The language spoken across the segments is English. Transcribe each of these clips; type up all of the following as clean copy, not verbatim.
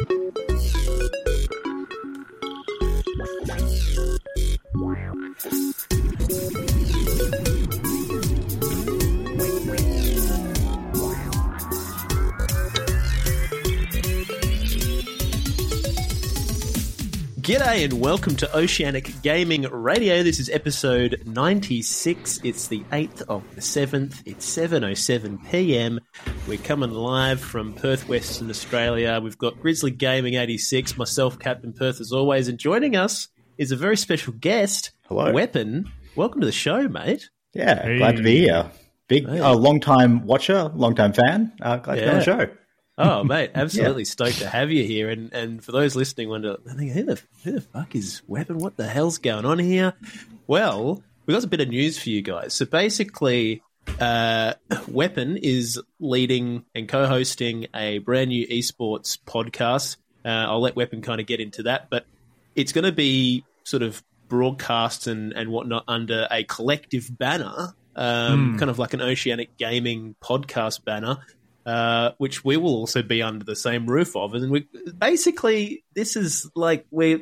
G'day and welcome to Oceanic Gaming Radio. This is episode 96. It's the 8th of the 7th. It's 7:07 p.m. We're coming live from Perth, Western Australia. We've got Grizzly Gaming 86, myself, Captain Perth, as always. And joining us is a very special guest, Hello. Weapon. Welcome to the show, mate. Yeah, glad to be here. Long-time watcher, long-time fan. Glad to be on the show. Oh, mate, absolutely stoked to have you here. And for those listening, who the fuck is Weapon? What the hell's going on here? Well, we've got a bit of news for you guys. So basically, Weapon is leading and co-hosting a brand new esports podcast. I'll let Weapon kind of get into that, but it's going to be sort of broadcast and whatnot under a collective banner, kind of like an Oceanic Gaming podcast banner. Which we will also be under the same roof of. And this is like, we're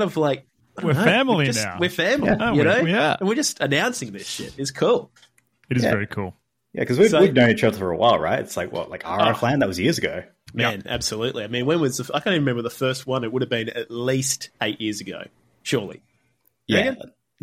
family now. We're family, Yeah. And we're just announcing this shit. It's cool. It is very cool. Yeah, because we've known each other for a while, right? It's like, RF Land? That was years ago. Man, absolutely. I mean, I can't even remember the first one. It would have been at least 8 years ago, surely. Yeah.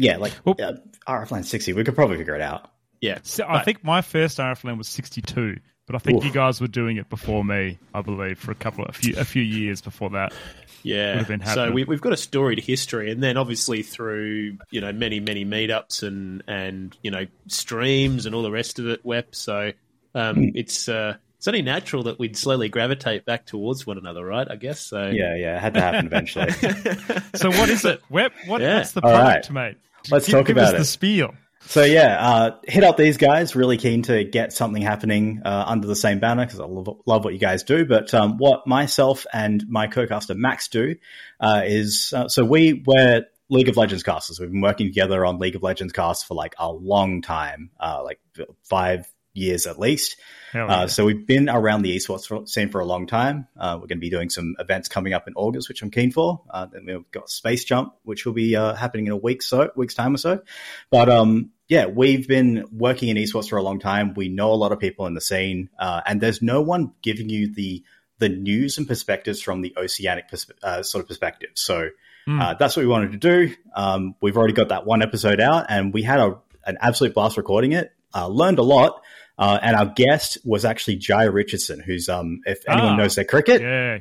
RF Land 60. We could probably figure it out. Yeah. So I think my first RF Land was 62. But I think you guys were doing it before me, I believe, for a few years before that. Yeah. Would have been happening. So we've got a storied history, and then obviously through many meetups and streams and all the rest of it, Wep. So it's only natural that we'd slowly gravitate back towards one another, right? I guess so. Yeah, it had to happen eventually. So what is it, Wep? What's the product, mate? Let's talk about it. Give us the spiel. So hit up these guys. Really keen to get something happening under the same banner because I love what you guys do. But what myself and my co-caster Max do is we're League of Legends casters. We've been working together on League of Legends casts for like a long time, like 5 years at least. So we've been around the esports scene for a long time. We're going to be doing some events coming up in August, which I'm keen for. Then we've got Space Jump, which will be happening in a week's time or so. But we've been working in esports for a long time. We know a lot of people in the scene, and there's no one giving you the news and perspectives from the Oceanic sort of perspective. So that's what we wanted to do. We've already got that one episode out, and we had an absolute blast recording it. Learned a lot. And our guest was actually Jai Richardson, who's, if anyone knows their cricket. Yeah,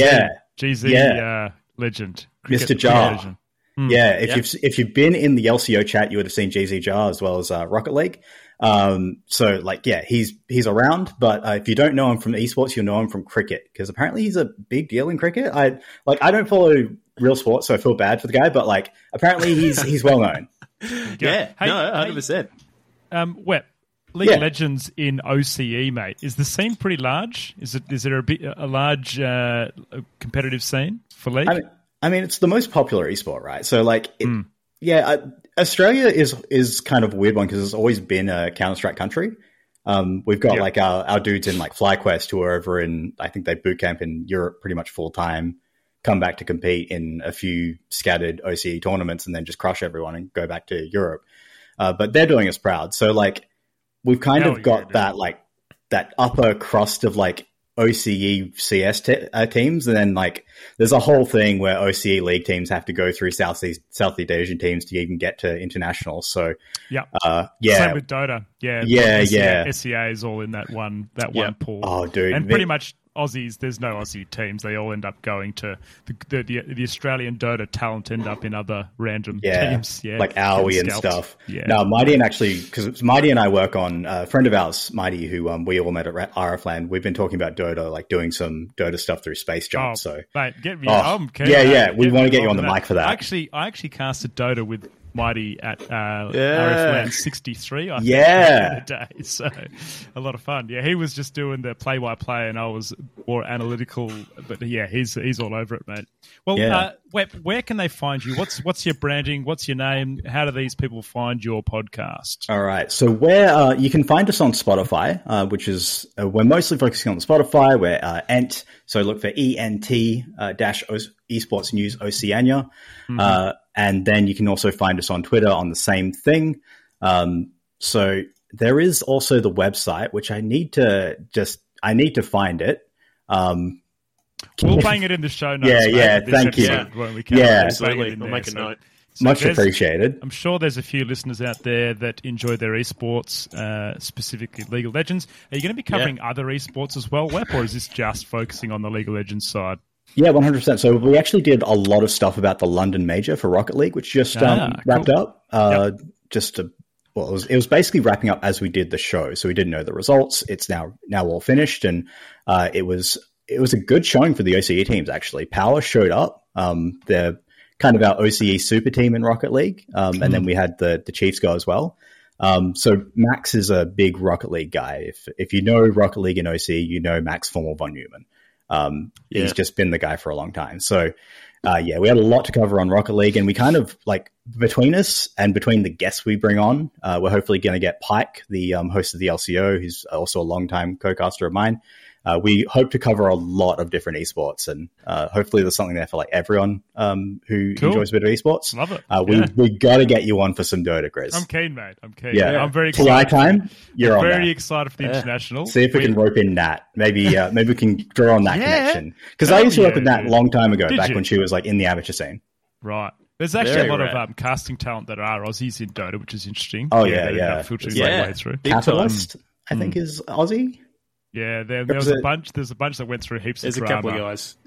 GZ legend. Mr. Jar. Yeah, if you've been in the LCO chat, you would have seen GZ Jar as well as Rocket League. He's around, but if you don't know him from esports, you'll know him from cricket, because apparently he's a big deal in cricket. I don't follow real sports, so I feel bad for the guy, but apparently he's well known. Yeah, 100%. Wep. League of Legends in OCE, mate. Is the scene pretty large? Is there a large competitive scene for League? I mean, it's the most popular esport, right? So, Australia is kind of a weird one because it's always been a Counter-Strike country. We've got our dudes in FlyQuest who are over in, I think they boot camp in Europe pretty much full time, come back to compete in a few scattered OCE tournaments and then just crush everyone and go back to Europe. But they're doing us proud. So we've kind of got that upper crust of OCE CS teams, and then there's a whole thing where OCE league teams have to go through Southeast Asian teams to even get to international. So same with Dota. SEA is all in that one pool. Oh, dude, and pretty much Aussies, there's no Aussie teams. They all end up going to the Australian Dota talent end up in other random teams. Yeah, like Owie and stuff. Yeah. No, Mighty and because Mighty and I work on a friend of ours, Mighty, who we all met at RF Land. We've been talking about Dota, doing some Dota stuff through Space Jump. Mate, get me. We want to get you on the mic for that. I actually casted Dota with mighty at RFLAN 63. I think, Yeah. the other day. So a lot of fun. Yeah, he was just doing the play-by-play, and I was more analytical. But yeah, he's all over it, mate. Well, Yeah. Web, where can they find you? What's your branding? What's your name? How do these people find your podcast? All right. So you can find us on Spotify, which is we're mostly focusing on Spotify. We're ENT, so look for ENT dash Esports News Oceania, and then you can also find us on Twitter on the same thing. So there is also the website, which I need to find it. We'll bang it in the show notes. Yeah, mate, thank you. When we can. Yeah, absolutely. I'll make a note. So Much appreciated. I'm sure there's a few listeners out there that enjoy their esports, specifically League of Legends. Are you going to be covering other esports as well, Web, or is this just focusing on the League of Legends side? Yeah, 100%. So we actually did a lot of stuff about the London Major for Rocket League, which just wrapped up. It was basically wrapping up as we did the show. So we didn't know the results. It's now all finished, and it was a good showing for the OCE teams. Actually, Power showed up. They're kind of our OCE super team in Rocket League, and then we had the Chiefs go as well. So Max is a big Rocket League guy. If you know Rocket League and OCE, you know Max Formel von Neumann. He's just been the guy for a long time. So we had a lot to cover on Rocket League, and we kind of between us and between the guests we bring on, we're hopefully going to get Pike, the host of the LCO, who's also a longtime co-caster of mine. We hope to cover a lot of different esports, and hopefully there's something there for everyone who enjoys a bit of esports. Love it. We got to get you on for some Dota, Grizz. I'm keen, mate. I'm keen. Yeah. I'm very excited. TI time, you're on very that. excited for the international. See if we can rope in Nat. Maybe we can draw on that connection. Because I used to work with Nat a long time ago, back when she was in the amateur scene. Right. There's actually a lot of casting talent that are Aussies in Dota, which is interesting. Oh, yeah. Filtering their way through. Catalyst, I think, is Aussie. Yeah, there was a bunch. There's a bunch that went through heaps of drama. There's a couple of guys.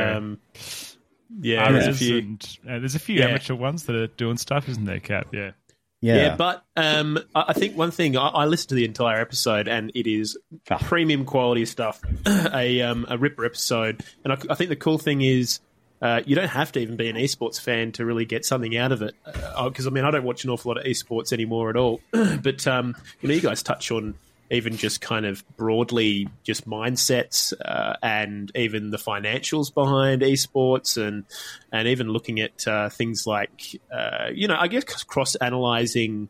There's a few. There's a few amateur ones that are doing stuff, isn't there, Cap? Yeah, but I think one thing, I listened to the entire episode, and it is premium quality stuff, a ripper episode. And I think the cool thing is you don't have to even be an esports fan to really get something out of it. Because, I don't watch an awful lot of esports anymore at all. But, you guys touch on even just kind of broadly just mindsets and even the financials behind esports and even looking at things like, I guess cross-analyzing,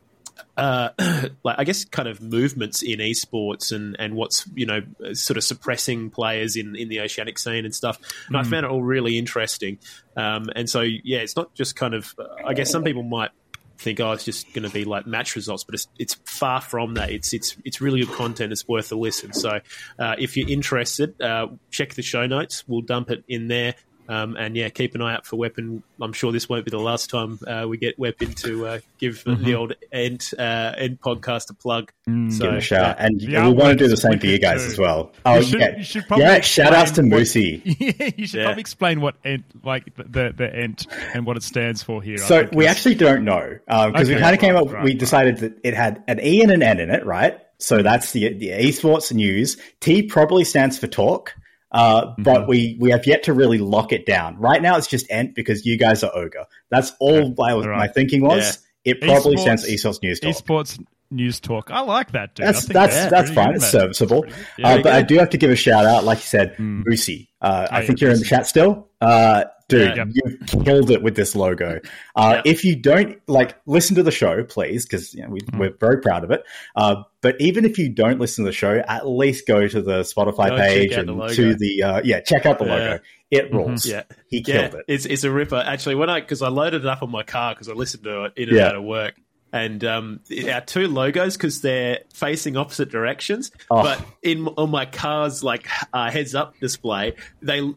I guess kind of movements in esports and what's, sort of suppressing players in the oceanic scene and stuff. And I found it all really interesting. And so, it's not just kind of, I guess some people might think, it's just going to be like match results, but it's far from that. It's really good content. It's worth a listen. So if you're interested, check the show notes. We'll dump it in there. And keep an eye out for Weapon. I'm sure this won't be the last time we get Weapon to give the old end podcast a plug. So, give it a shout. And we want to do the same for you guys as well. Oh, you should probably shout outs to Moosey. You should probably explain what ENT, the ENT and what it stands for here. So we actually don't know because we kind of came up. We decided that it had an E and an N in it, right? So that's the esports news. T probably stands for talk. But we have yet to really lock it down. Right now, it's just ENT because you guys are Ogre. That's all my thinking was. Yeah. It probably stands for Esports News Talk. Esports News Talk. I like that, dude. That's fine. It's serviceable. But I do have to give a shout out, like you said, Moosey. I think you're in the chat still. Dude, you killed it with this logo. If you don't listen to the show, please, because we're very proud of it. But even if you don't listen to the show, at least go to the Spotify page and to the check out the logo. It rules. He killed it. It's a ripper. Actually, because I loaded it up on my car because I listened to it in and out of work. And our two logos, because they're facing opposite directions, but on my car's heads up display, when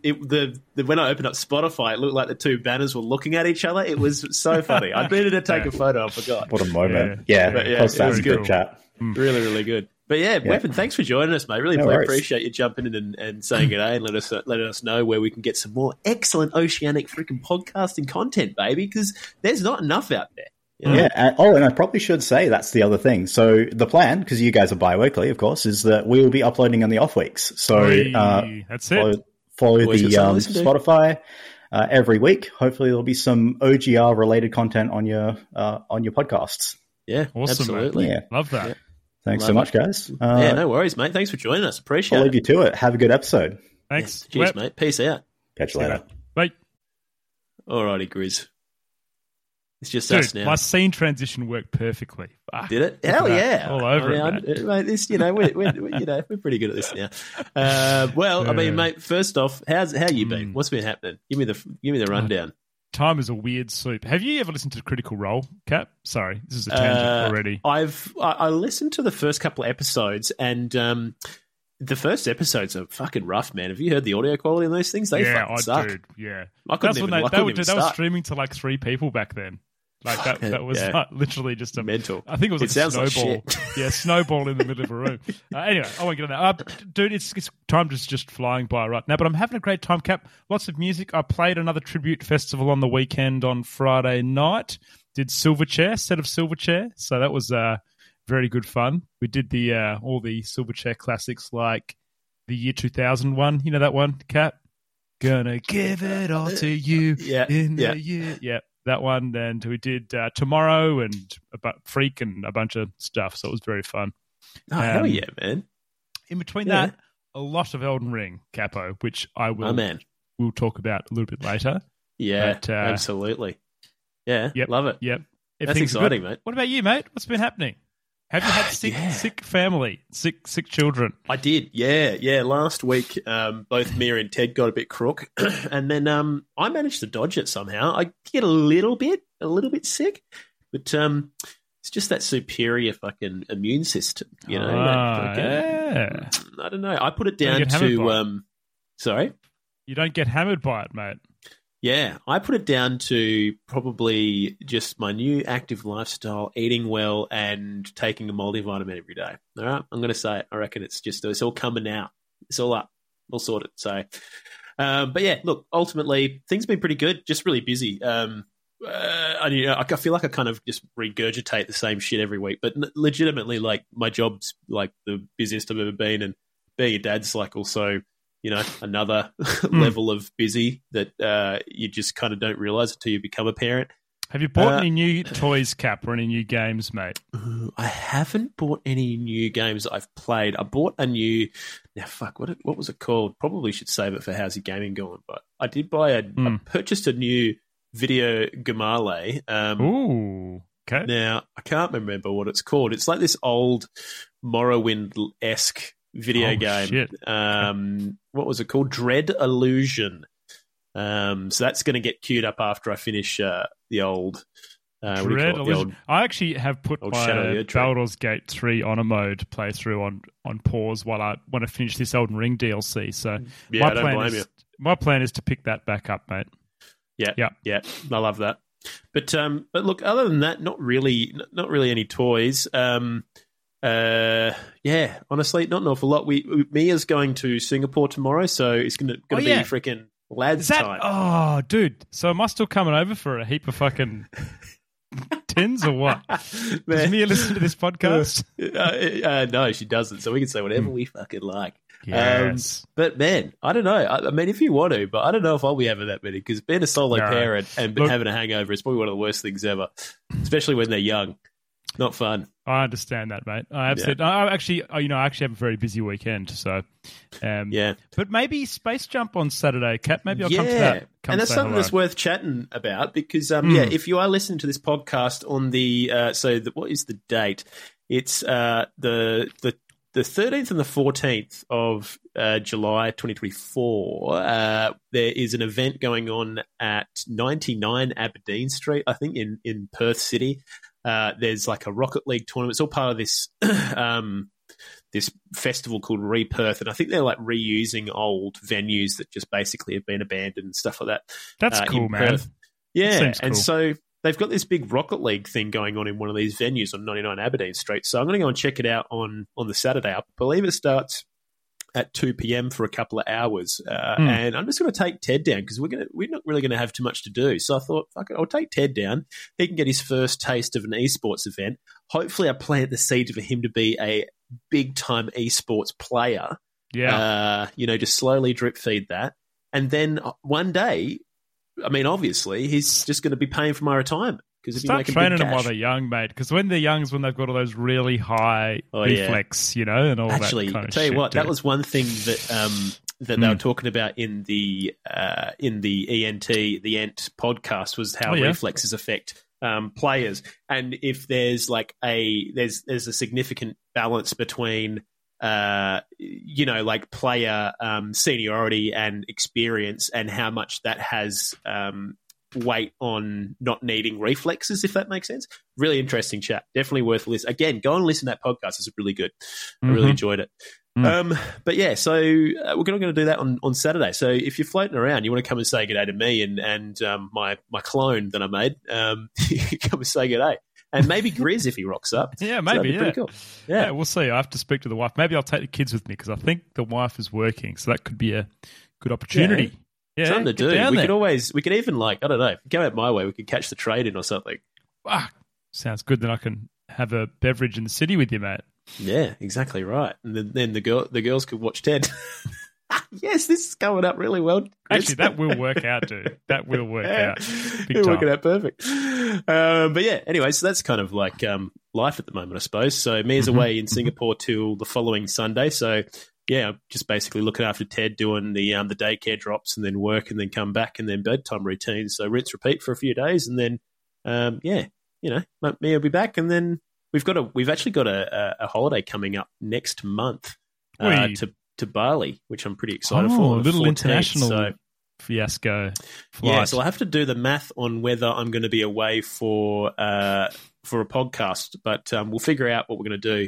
I opened up Spotify, it looked like the two banners were looking at each other. It was so funny. I needed to take a photo. I forgot. What a moment! Post that in the chat. Really, really good. But Weapon, thanks for joining us, mate. Really appreciate you jumping in and saying good day and letting us know where we can get some more excellent oceanic freaking podcasting content, baby, because there's not enough out there. Yeah. And I probably should say that's the other thing. So the plan, because you guys are bi-weekly, of course, is that we will be uploading on the off weeks. So that's it. Follow the Spotify. every week. Hopefully, there'll be some OGR related content on your podcasts. Yeah, awesome, absolutely. Yeah. Love that. Yeah. Thanks so much, guys. Yeah, no worries, mate. Thanks for joining us. Appreciate it. I'll leave you to it. Have a good episode. Thanks. Yeah. Cheers, mate. Peace out. Catch you later. Bye. Alrighty, Grizz. It's just Dude, us now. My scene transition worked perfectly. Did it? Hell yeah! All over it, mate. This, we're pretty good at this now. I mean, mate. First off, how you been? What's been happening? Give me the rundown. Time is a weird soup. Have you ever listened to Critical Role, Cap? Sorry, this is a tangent already. I listened to the first couple of episodes, and the first episodes are fucking rough, man. Have you heard the audio quality on those things? They fucking suck. Dude, yeah. I couldn't even They were streaming to like 3 people back then. Like that was literally just a mental. I think it was a snowball. Like snowball in the middle of a room. Anyway, I won't get on that. Dude, it's time just flying by right now. But I'm having a great time, Cap. Lots of music. I played another tribute festival on the weekend on Friday night. Did Silverchair, set of Silverchair. So that was very good fun. We did the all the Silverchair classics like the year 2000 one. You know that one, Cap? Gonna give it all to you in the year. Yeah. That one, and we did Tomorrow and Freak and a bunch of stuff, so it was very fun. Oh, hell yeah, man. In between that, a lot of Elden Ring, Capo, which I will we'll talk about a little bit later. Yeah, but, absolutely. Yeah, love it. Yep. That's exciting, mate. What about you, mate? What's been happening? Have you had sick family, sick children? I did, yeah. Last week, both Mia and Ted got a bit crook, and then I managed to dodge it somehow. I get a little bit sick, but it's just that superior fucking immune system, you know. Yeah. I don't know. I put it down to sorry, you don't get hammered by it, mate. Yeah, I put it down to probably just my new active lifestyle, eating well, and taking a multivitamin every day. All right, I'm going to say it. I reckon it's all coming out. It's all up. All sorted. So, but yeah, look, ultimately, things have been pretty good. Just really busy. I feel like I kind of just regurgitate the same shit every week, but legitimately, like, my job's like the busiest I've ever been, and being a dad's like also, you know, another level of busy that you just kind of don't realize until you become a parent. Have you bought any new toys, Cap, or any new games, mate? I haven't bought any new games that I've played. I bought a new... Now, fuck, what was it called? Probably should save it for How's Your Gaming Going, but I did buy I purchased a new Video Gamale. Ooh, okay. Now, I can't remember what it's called. It's like this old Morrowind-esque video game. Shit. What was it called? Dread Illusion. So that's going to get queued up after I finish the old Dread Illusion. I actually have put my Baldur's Gate 3 on a mode playthrough on pause while I want to finish this Elden Ring DLC. So my plan is to pick that back up, mate. Yeah. I love that. But look, other than that, not really any toys. Honestly, not an awful lot. Mia's going to Singapore tomorrow, so it's going to be freaking lads time. Oh, dude! So am I still coming over for a heap of fucking tins or what? Does Mia listen to this podcast? No, she doesn't. So we can say whatever we fucking like. Yes. But man, I don't know. I mean, if you want to, but I don't know if I'll be having that many, because being a solo parent and having a hangover is probably one of the worst things ever, especially when they're young. Not fun. I understand that, mate. I actually have a very busy weekend, so But maybe Space Jump on Saturday, Kat. Maybe I'll come to that. And that's something that's worth chatting about, because if you are listening to this podcast on the what is the date? It's the 13th and the 14th of July 2024. There is an event going on at 99 Aberdeen Street, I think, in Perth City. There's like a Rocket League tournament. It's all part of this this festival called Re-Perth, and I think they're like reusing old venues that just basically have been abandoned and stuff like that. That's cool, man. Perth. Yeah, cool. And so they've got this big Rocket League thing going on in one of these venues on 99 Aberdeen Street. So I'm going to go and check it out on the Saturday. I believe it starts at 2 p.m. for a couple of hours. And I'm just going to take Ted down, because we're not really going to have too much to do. So I thought, fuck it, I'll take Ted down. He can get his first taste of an esports event. Hopefully I plant the seed for him to be a big-time esports player. Yeah. Just slowly drip feed that. And then one day, I mean, obviously, he's just going to be paying for my retirement. Start training them while they're young, mate. Because when they're young is when they've got all those really high reflex, and all that kind of shit. Actually, tell you what, that was one thing that they were talking about in the ENT podcast was how reflexes affect players, and if there's like there's a significant balance between like player seniority and experience, and how much that has weight on not needing reflexes, if that makes sense. Really interesting chat. Definitely worth listening. Again, go and listen to that podcast. It's really good. I really enjoyed it. But yeah, so we're going to do that on Saturday. So if you're floating around, you want to come and say g'day to me and my clone that I made, come and say g'day. And maybe Grizz if he rocks up. Yeah, maybe. So pretty cool. Yeah, we'll see. I have to speak to the wife. Maybe I'll take the kids with me because I think the wife is working. So that could be a good opportunity. Yeah, something to do. We could even I don't know, go out my way. We could catch the trade in or something. Sounds good. Then I can have a beverage in the city with you, mate. Yeah, exactly right. And then the girls could watch Ted. Yes, this is coming up really well. Actually, that will work out, dude. That will work out. It'll work out perfect. But yeah, anyway, so that's kind of like life at the moment, I suppose. So Mia's away in Singapore till the following Sunday. So yeah, I'm just basically looking after Ted, doing the daycare drops, and then work, and then come back, and then bedtime routines. So rinse, repeat for a few days, and then Mia will be back, and then we've actually got a holiday coming up next month to Bali, which I'm pretty excited for. A little 14th, international fiasco flight. Yeah, so I have to do the math on whether I'm going to be away for a podcast, but we'll figure out what we're going to do.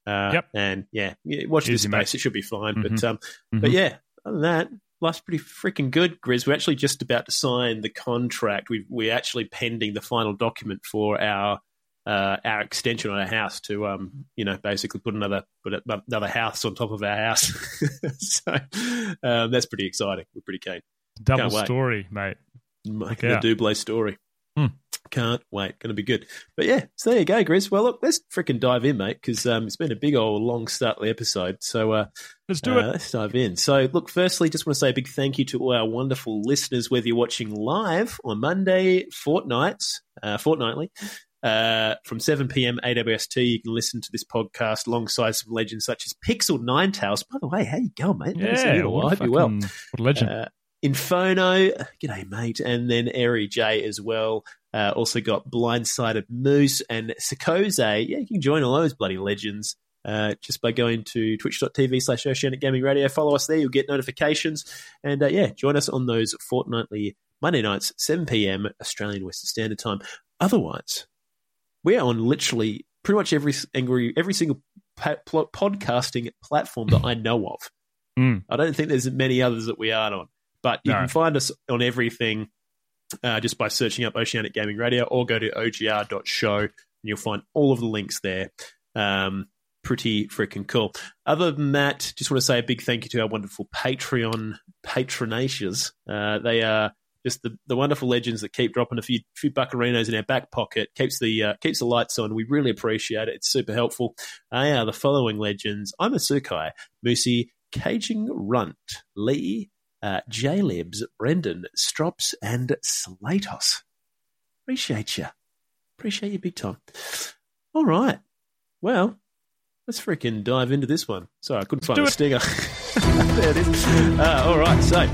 And watch this space. It should be fine. But yeah, other than that, life's pretty freaking good, Grizz. We're actually just about to sign the contract. We're actually pending the final document for our extension on our house to basically put another house on top of our house. So that's pretty exciting. We're pretty keen. Double story, mate. The Dublé story. Can't wait. Going to be good. But yeah, so there you go, Grizz. Well, look, let's freaking dive in, mate, because it's been a big old long startly episode. So let's do it. Let's dive in. So look, firstly, just want to say a big thank you to all our wonderful listeners, whether you're watching live on Monday fortnightly, from 7 p.m. AWST. You can listen to this podcast alongside some legends such as Pixel Ninetales. By the way, how you going, mate? Yeah, I hope you're well. What a legend. Inferno, g'day, mate. And then Airy J as well. Also got Blindsided Moose and Sakose. Yeah, you can join all those bloody legends just by going to twitch.tv/Oceanic Gaming Radio. Follow us there. You'll get notifications. And join us on those fortnightly Monday nights, 7 p.m. Australian Western Standard Time. Otherwise, we're on literally pretty much every single podcasting platform that I know of. I don't think there's many others that we aren't on. But you can find us on everything just by searching up Oceanic Gaming Radio, or go to ogr.show and you'll find all of the links there. Pretty freaking cool. Other than that, just want to say a big thank you to our wonderful Patreon patronacious. They are just the wonderful legends that keep dropping a few buccarinos in our back pocket, keeps the lights on. We really appreciate it. It's super helpful. They are the following legends: I'm a Sukai, Moosey, Caging Runt, Lee, J-Libs, Brendan, Strops, and Slatos. Appreciate you big time. All right. Well, let's freaking dive into this one. Sorry, I couldn't find the stinger. There it is. All right, so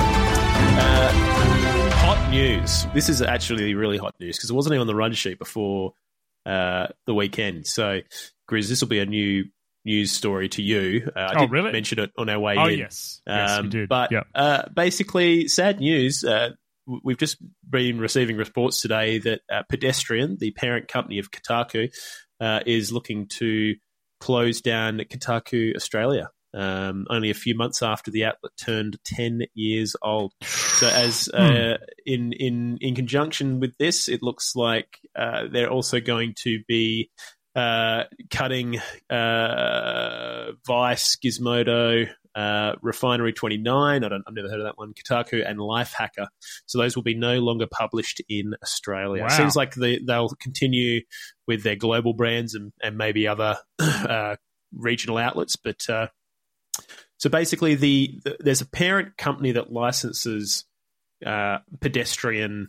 hot news. This is actually really hot news because it wasn't even on the run sheet before the weekend. So, Grizz, this will be a new news story to you. I did really? mention it on our way in. Oh, yes. Yes, you did. But basically, sad news. We've just been receiving reports today that Pedestrian, the parent company of Kotaku, is looking to close down Kotaku Australia only a few months after the outlet turned 10 years old. So as in conjunction with this, it looks like they're also going to be cutting Vice, Gizmodo, Refinery 29, I've never heard of that one, Kotaku, and Lifehacker. So those will be no longer published in Australia. Wow. It seems like they'll continue with their global brands and maybe other regional outlets. But so basically there's a parent company that licenses pedestrian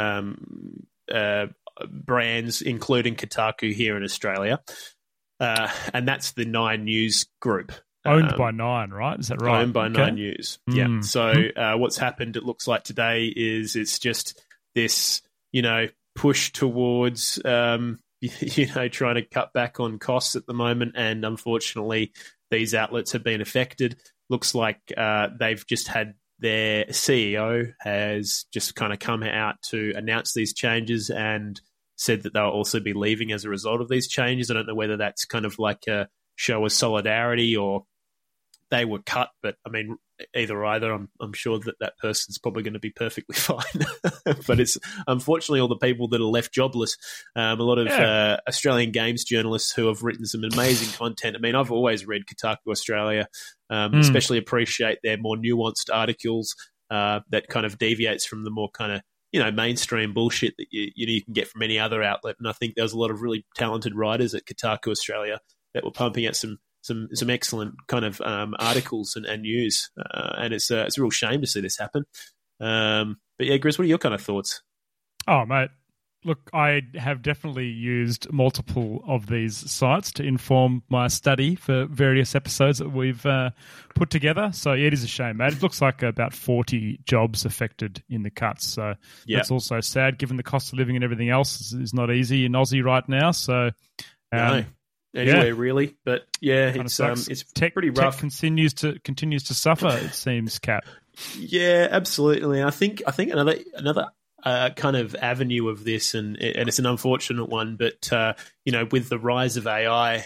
brands, including Kotaku here in Australia. And that's the Nine News group. Owned by Nine, right? Is that right? Owned by Nine News. Yeah. So what's happened, it looks like today, is it's just this, push towards, trying to cut back on costs at the moment. And unfortunately, these outlets have been affected. Looks like they've just had their CEO has just kind of come out to announce these changes and said that they'll also be leaving as a result of these changes. I don't know whether that's kind of like a show of solidarity or they were cut, but I mean, either. I'm sure that person's probably going to be perfectly fine. But it's unfortunately all the people that are left jobless. A lot of Australian games journalists who have written some amazing content. I mean, I've always read Kotaku Australia, especially appreciate their more nuanced articles that kind of deviates from the more kind of mainstream bullshit that you can get from any other outlet. And I think there was a lot of really talented writers at Kotaku Australia that were pumping out some excellent kind of articles and news, and it's a real shame to see this happen. But yeah, Grizz, what are your kind of thoughts? Oh, mate, look, I have definitely used multiple of these sites to inform my study for various episodes that we've put together. So yeah, it is a shame, mate. It looks like about 40 jobs affected in the cuts. So that's also sad, given the cost of living and everything else is not easy in Aussie right now. So no. Anyway, really, but yeah, it's pretty rough. Tech continues to suffer. It seems, Cap. Yeah, absolutely. I think another kind of avenue of this, and it's an unfortunate one, but with the rise of AI,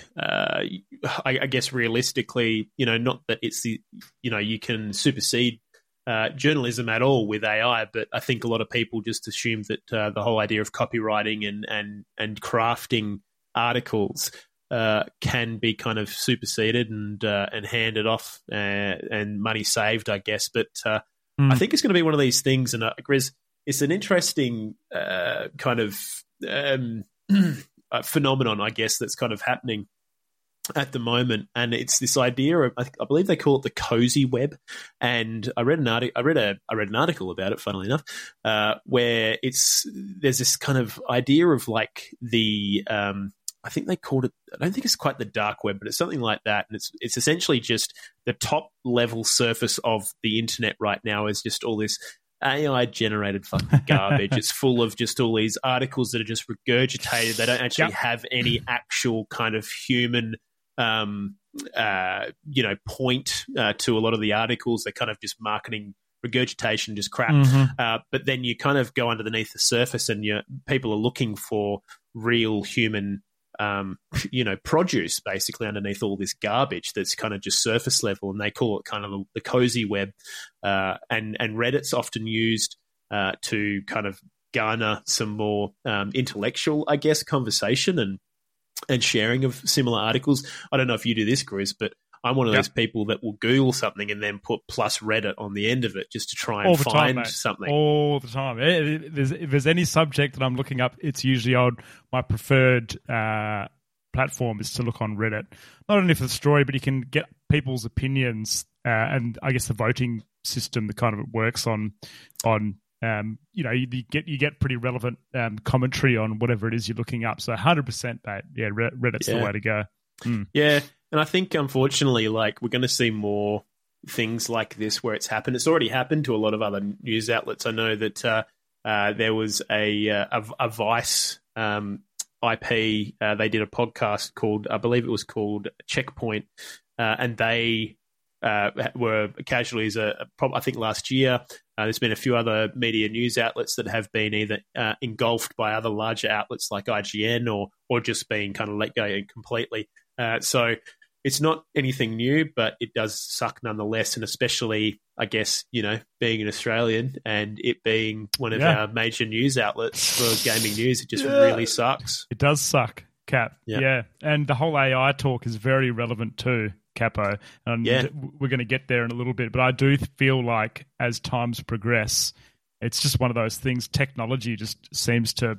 I guess realistically, not that it's you can supersede journalism at all with AI, but I think a lot of people just assume that the whole idea of copywriting and crafting articles can be kind of superseded and handed off and money saved, I guess. But I think it's going to be one of these things, and Grizz, it's an interesting kind of phenomenon, I guess, that's kind of happening at the moment, and it's this idea of, I believe they call it the cozy web. And I read an article about it, funnily enough, where there's this kind of idea of like the I think they called it, I don't think it's quite the dark web, but it's something like that. And it's essentially just the top level surface of the internet right now is just all this AI generated fucking garbage. It's full of just all these articles that are just regurgitated. They don't actually have any actual kind of human, point to a lot of the articles. They're kind of just marketing regurgitation, just crap. But then you kind of go underneath the surface and people are looking for real human produce basically underneath all this garbage that's kind of just surface level, and they call it kind of the cozy web. And Reddit's often used to kind of garner some more intellectual, I guess, conversation and sharing of similar articles. I don't know if you do this, Grizz, but I'm one of those people that will Google something and then put plus Reddit on the end of it just to try and find something. All the time. If there's any subject that I'm looking up, it's usually on my preferred platform is to look on Reddit. Not only for the story, but you can get people's opinions and I guess the voting system that kind of works on you get pretty relevant commentary on whatever it is you're looking up. So 100%, mate. Yeah, Reddit's the way to go. Yeah. And I think, unfortunately, like we're going to see more things like this where it's happened. It's already happened to a lot of other news outlets. I know that there was a Vice IP. They did a podcast called, I believe it was called Checkpoint, and they were casualties. I think last year. There's been a few other media news outlets that have been either engulfed by other larger outlets like IGN or just being kind of let go completely. So it's not anything new, but it does suck nonetheless. And especially, I guess, being an Australian and it being one of our major news outlets for gaming news, it just really sucks. It does suck, Cap. Yeah. And the whole AI talk is very relevant too, Capo. And we're going to get there in a little bit. But I do feel like as times progress, it's just one of those things. Technology just seems to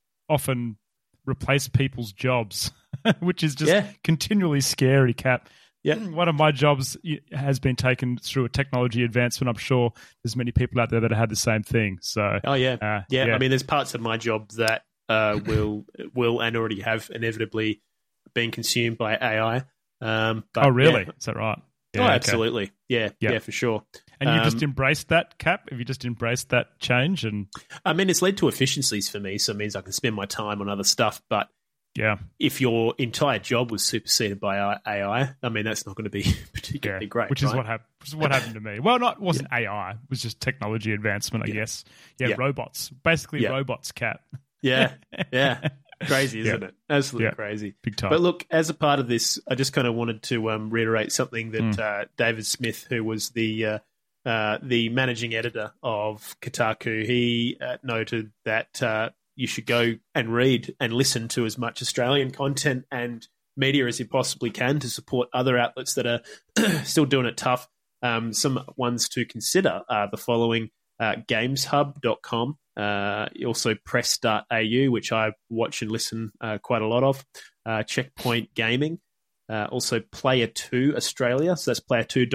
often replace people's jobs, which is just continually scary, Cap. Yeah. One of my jobs has been taken through a technology advancement. I'm sure there's many people out there that have had the same thing. So, yeah. I mean, there's parts of my job that will and already have inevitably been consumed by AI. But, really? Is that right? Yeah, absolutely. Yeah, for sure. And you just embraced that, Cap? Have you just embraced that change? And I mean, it's led to efficiencies for me, so it means I can spend my time on other stuff. But if your entire job was superseded by AI, I mean, that's not going to be particularly great. Which is what happened to me. Well, it wasn't AI. It was just technology advancement, I guess. Yeah, robots. Basically, robots, Cap. Yeah. Crazy, isn't it? Absolutely crazy. Big time. But look, as a part of this, I just kind of wanted to reiterate something that David Smith, who was the managing editor of Kotaku, he noted that you should go and read and listen to as much Australian content and media as you possibly can to support other outlets that are still doing it tough. Some ones to consider are the following: gameshub.com, also press.au, which I watch and listen quite a lot of, Checkpoint Gaming, also Player 2 Australia, so that's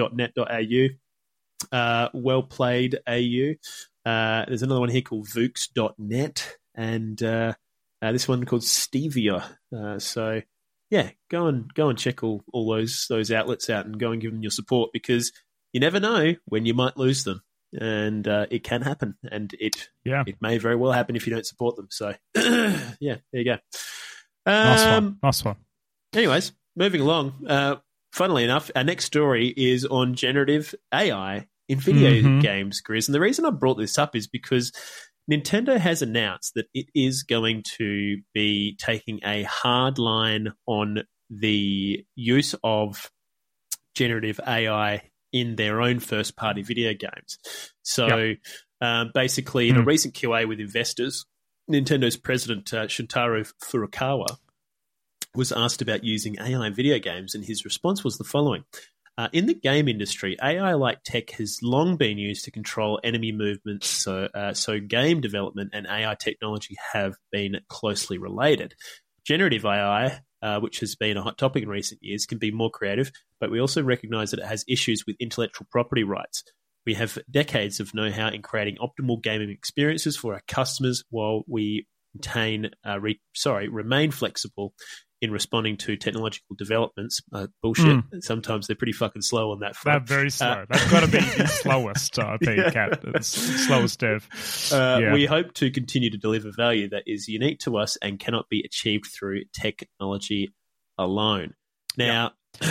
player2.net.au, Well Played AU. There's another one here called Vooks.net, and this one called Stevia. So yeah, go and check all those outlets out and go and give them your support, because you never know when you might lose them. And it can happen, and it may very well happen if you don't support them. So, there you go. Nice one. Anyways, moving along. Funnily enough, our next story is on generative AI in video games, Grizz. And the reason I brought this up is because Nintendo has announced that it is going to be taking a hard line on the use of generative AI in their own first-party video games. So basically, in a recent QA with investors, Nintendo's president, Shuntaro Furukawa, was asked about using AI in video games, and his response was the following. In the game industry, AI-like tech has long been used to control enemy movements, so game development and AI technology have been closely related. Generative AI, which has been a hot topic in recent years, can be more creative, but we also recognize that it has issues with intellectual property rights. We have decades of know-how in creating optimal gaming experiences for our customers while we remain flexible in responding to technological developments. Bullshit. Sometimes they're pretty fucking slow on that front. They're very slow. That's got to be the slowest, I think, Kat. It's slowest dev. We hope to continue to deliver value that is unique to us and cannot be achieved through technology alone. Now,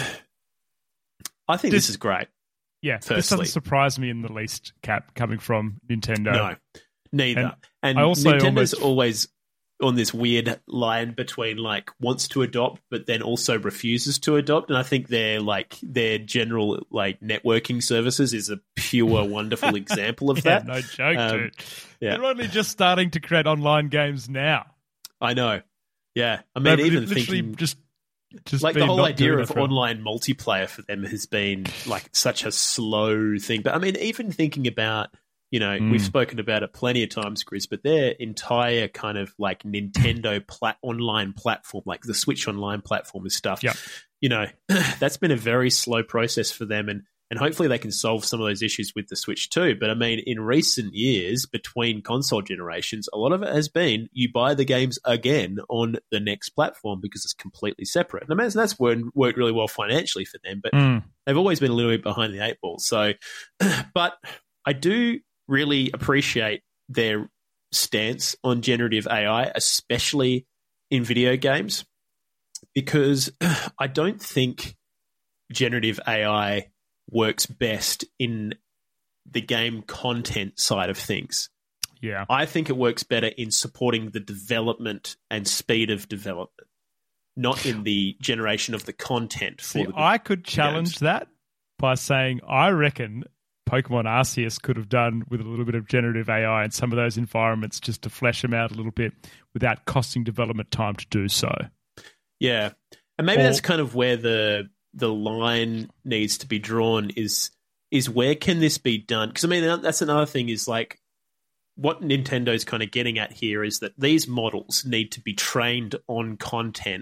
I think this is great. Yeah, firstly. This doesn't surprise me in the least, Cap, coming from Nintendo. No, neither. And Nintendo's always on this weird line between like wants to adopt but then also refuses to adopt, and I think their general like networking services is a pure wonderful example of that. No joke, dude. They're only just starting to create online games now. I know. Yeah, I mean, even thinking just like the whole idea of online multiplayer for them has been like such a slow thing. But I mean, even thinking about, you know, we've spoken about it plenty of times, Chris, but their entire kind of like Nintendo online platform, like the Switch Online platform and stuff, you know, that's been a very slow process for them. And hopefully they can solve some of those issues with the Switch too. But I mean, in recent years, between console generations, a lot of it has been you buy the games again on the next platform because it's completely separate. And I mean, that's worked really well financially for them, but they've always been a little bit behind the eight ball. So, but I do really appreciate their stance on generative AI, especially in video games, because I don't think generative AI works best in the game content side of things. Yeah. I think it works better in supporting the development and speed of development, not in the generation of the content. I could challenge that by saying I reckon Pokemon Arceus could have done with a little bit of generative AI in some of those environments just to flesh them out a little bit without costing development time to do so. Yeah. And maybe that's kind of where the line needs to be drawn is where can this be done? Because, I mean, that's another thing is like what Nintendo's kind of getting at here is that these models need to be trained on content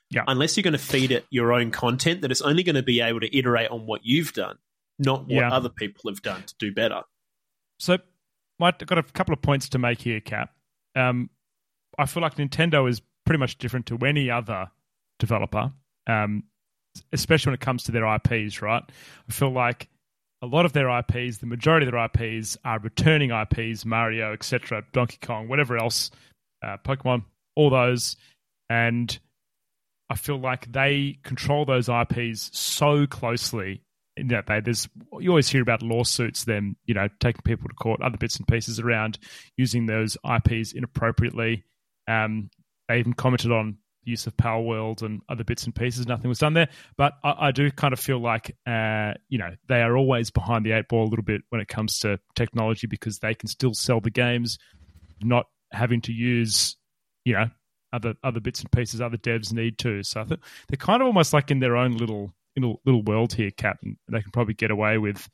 Yeah. unless you're going to feed it your own content, that it's only going to be able to iterate on what you've done, not what other people have done to do better. So I've got a couple of points to make here, Cap. I feel like Nintendo is pretty much different to any other developer, especially when it comes to their IPs, right? I feel like a lot of their IPs, the majority of their IPs are returning IPs, Mario, etc., Donkey Kong, whatever else, Pokemon, all those. And I feel like they control those IPs so closely in that you always hear about lawsuits, them, taking people to court, other bits and pieces around using those IPs inappropriately. They even commented on the use of Power World and other bits and pieces. Nothing was done there. But I do kind of feel like, they are always behind the 8 ball a little bit when it comes to technology, because they can still sell the games, not having to use, other bits and pieces other devs need to. So I think they're kind of almost like in their own little world here, Cap, and they can probably get away with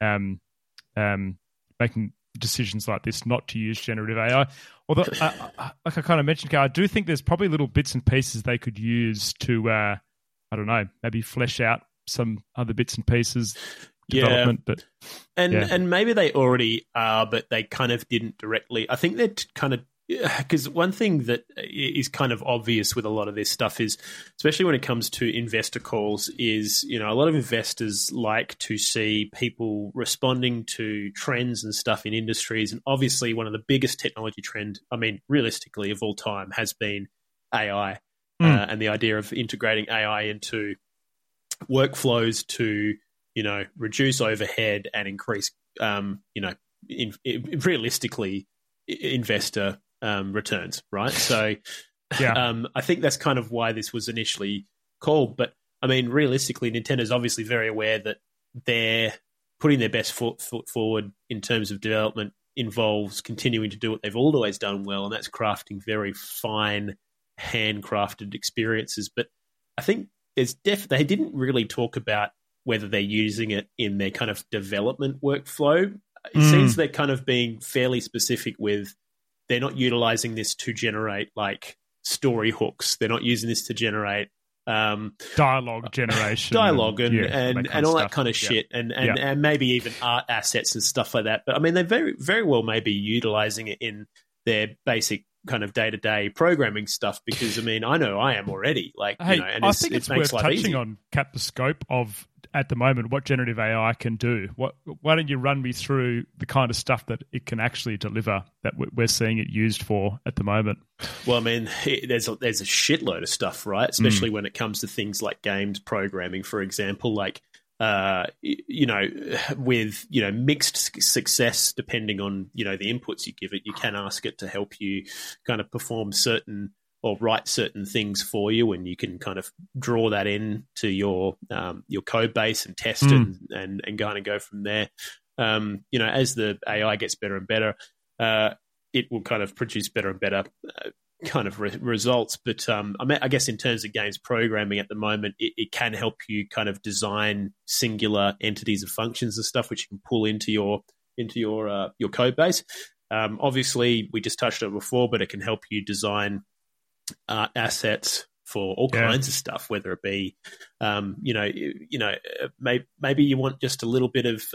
making decisions like this not to use generative AI. Although, like I kind of mentioned, I do think there's probably little bits and pieces they could use to, I don't know, maybe flesh out some other bits and pieces development. Yeah. And maybe they already are, but they kind of didn't directly. I think they're kind of, because one thing that is kind of obvious with a lot of this stuff is, especially when it comes to investor calls, is, a lot of investors like to see people responding to trends and stuff in industries. And obviously one of the biggest technology trend, realistically of all time, has been AI and the idea of integrating AI into workflows to, reduce overhead and increase, realistically investor returns, right? So I think that's kind of why this was initially called. But realistically, Nintendo's obviously very aware that they're putting their best foot forward in terms of development involves continuing to do what they've always done well, and that's crafting very fine, handcrafted experiences. But I think they didn't really talk about whether they're using it in their kind of development workflow. It seems they're kind of being fairly specific with, they're not utilizing this to generate like story hooks. They're not using this to generate dialogue generation, and all that kind of shit, and maybe even art assets and stuff like that. But they very, very well may be utilizing it in their basic kind of day-to-day programming stuff, because I know I am already and I think it's worth touching on, Cap, the scope of at the moment what generative AI can do. Why don't you run me through the kind of stuff that it can actually deliver that we're seeing it used for at the moment? Well, there's a shitload of stuff, right? Especially when it comes to things like games programming, for example, like with mixed success depending on the inputs you give it. You can ask it to help you kind of perform certain or write certain things for you, and you can kind of draw that in to your code base and test and kind of go from there. As the AI gets better and better, it will kind of produce better and better kind of results. But I guess in terms of games programming at the moment, it can help you kind of design singular entities of functions and stuff, which you can pull into your code base. Obviously, we just touched on it before, but it can help you design assets for all kinds of stuff, whether it be, maybe you want just a little bit of,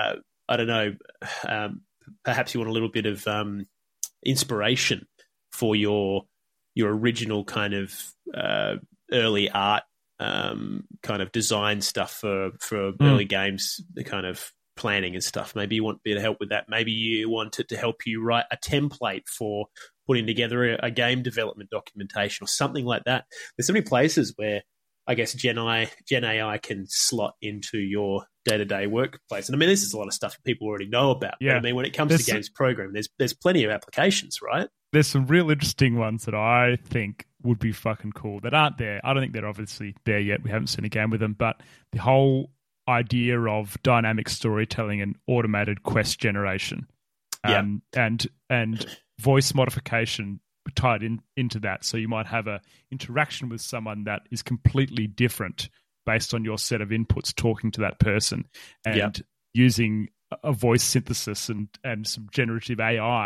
perhaps you want a little bit of inspiration for your original kind of early art kind of design stuff for early games, the kind of planning and stuff. Maybe you want a bit of help with that. Maybe you want it to help you write a template for putting together a game development documentation or something like that. There's so many places where I guess Gen AI can slot into your day-to-day workplace. And this is a lot of stuff that people already know about. Yeah. But when it comes to games programming, there's plenty of applications, right? There's some real interesting ones that I think would be fucking cool that aren't there. I don't think they're obviously there yet. We haven't seen a game with them, but the whole idea of dynamic storytelling and automated quest generation, and voice modification tied into that. So you might have a interaction with someone that is completely different based on your set of inputs talking to that person, and using a voice synthesis and some generative AI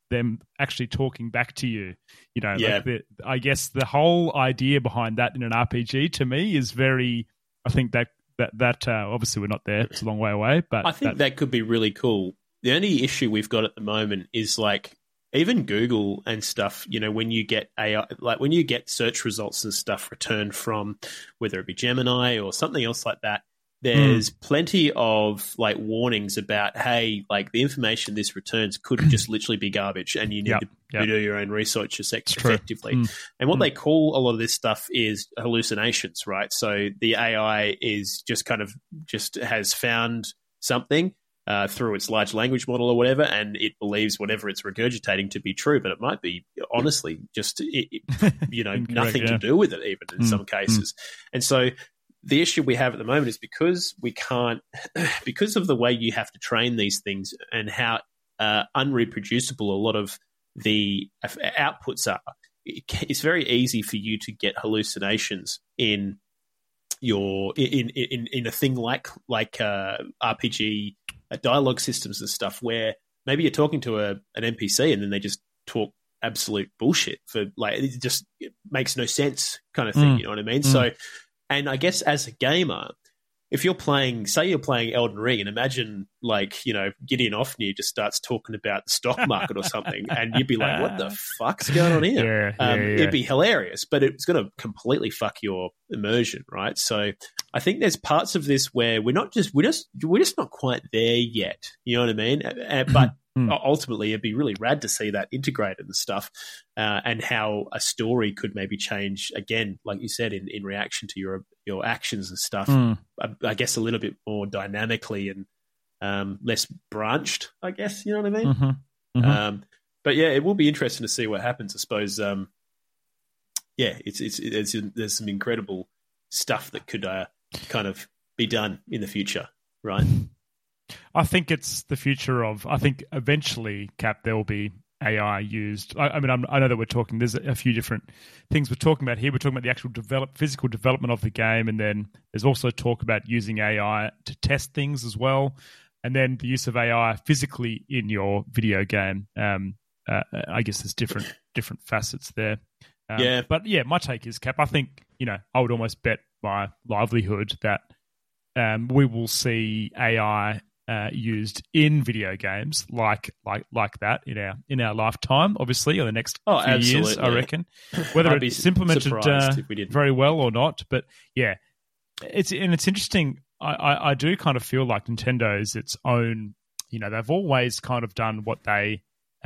them actually talking back to you. You know, Yeah. like I guess the whole idea behind that in an RPG to me is very. I think that obviously we're not there; it's a long way away. But I think that could be really cool. The only issue we've got at the moment is like even Google and stuff. You know, when you get AI, like when you get search results and stuff returned from whether it be Gemini or something else like that. There's plenty of like warnings about, hey, like the information this returns could just literally be garbage, and you need to do your own research effectively. And what they call a lot of this stuff is hallucinations, right? So the AI is just has found something through its large language model or whatever, and it believes whatever it's regurgitating to be true, but it might be honestly just nothing to do with it, even in some cases. And so the issue we have at the moment is because we can't, because of the way you have to train these things and how unreproducible a lot of the outputs are, it's very easy for you to get hallucinations in your in a thing like RPG dialogue systems and stuff, where maybe you're talking to an NPC and then they just talk absolute bullshit for like it makes no sense kind of thing. You know what I mean? So. And I guess as a gamer, if you're playing, say you're playing Elden Ring, and imagine like, you know, Gideon Ofnir just starts talking about the stock market or something, and you'd be like, what the fuck's going on here? It'd be hilarious, but it's going to completely fuck your immersion, right? So I think there's parts of this where we're just not quite there yet. You know what I mean? But ultimately, it'd be really rad to see that integrated and stuff, and how a story could maybe change again, like you said, in reaction to your actions and stuff. I guess a little bit more dynamically and less branched. I guess you know what I mean. But yeah, it will be interesting to see what happens. I suppose. There's some incredible stuff that could kind of be done in the future, right? I think it's the future of. I think eventually, Cap, there will be AI used. I know that we're talking. There's a few different things we're talking about here. We're talking about the actual physical development of the game, and then there's also talk about using AI to test things as well, and then the use of AI physically in your video game. I guess there's different facets there. But yeah, my take is, Cap, I think I would almost bet my livelihood that we will see AI used in video games like that in our lifetime, obviously, or the next few years, I reckon. Whether it's implemented very well or not, but yeah, it's interesting. I do kind of feel like Nintendo's its own. They've always kind of done what they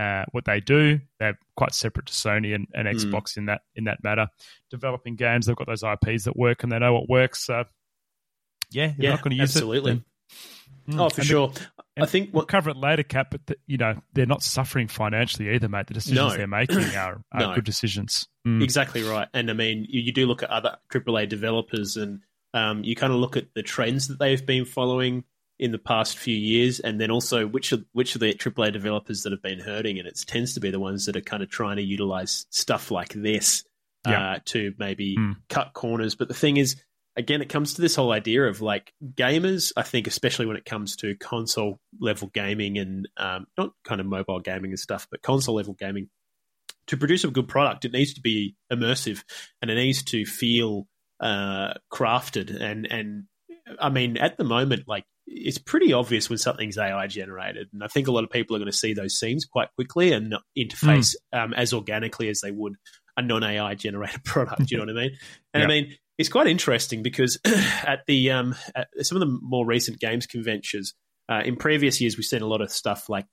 do. They're quite separate to Sony and Xbox in that matter. Developing games, they've got those IPs that work and they know what works. So you're not going to use it. Oh, for sure. I think we'll cover it later, Cap. But they're not suffering financially either, mate. The decisions they're making are good decisions. Exactly right. And I mean, you do look at other AAA developers, and you kind of look at the trends that they've been following in the past few years, and then also which are the AAA developers that have been hurting, and it tends to be the ones that are kind of trying to utilize stuff like this to maybe cut corners. But the thing is, again, it comes to this whole idea of like gamers, I think, especially when it comes to console level gaming and not kind of mobile gaming and stuff, but console level gaming, to produce a good product, it needs to be immersive and it needs to feel crafted. And I mean, at the moment, like, it's pretty obvious when something's AI generated. And I think a lot of people are going to see those scenes quite quickly and not interface as organically as they would a non-AI generated product. You know what I mean? And I mean, it's quite interesting because at the at some of the more recent games conventions, in previous years, we've seen a lot of stuff like,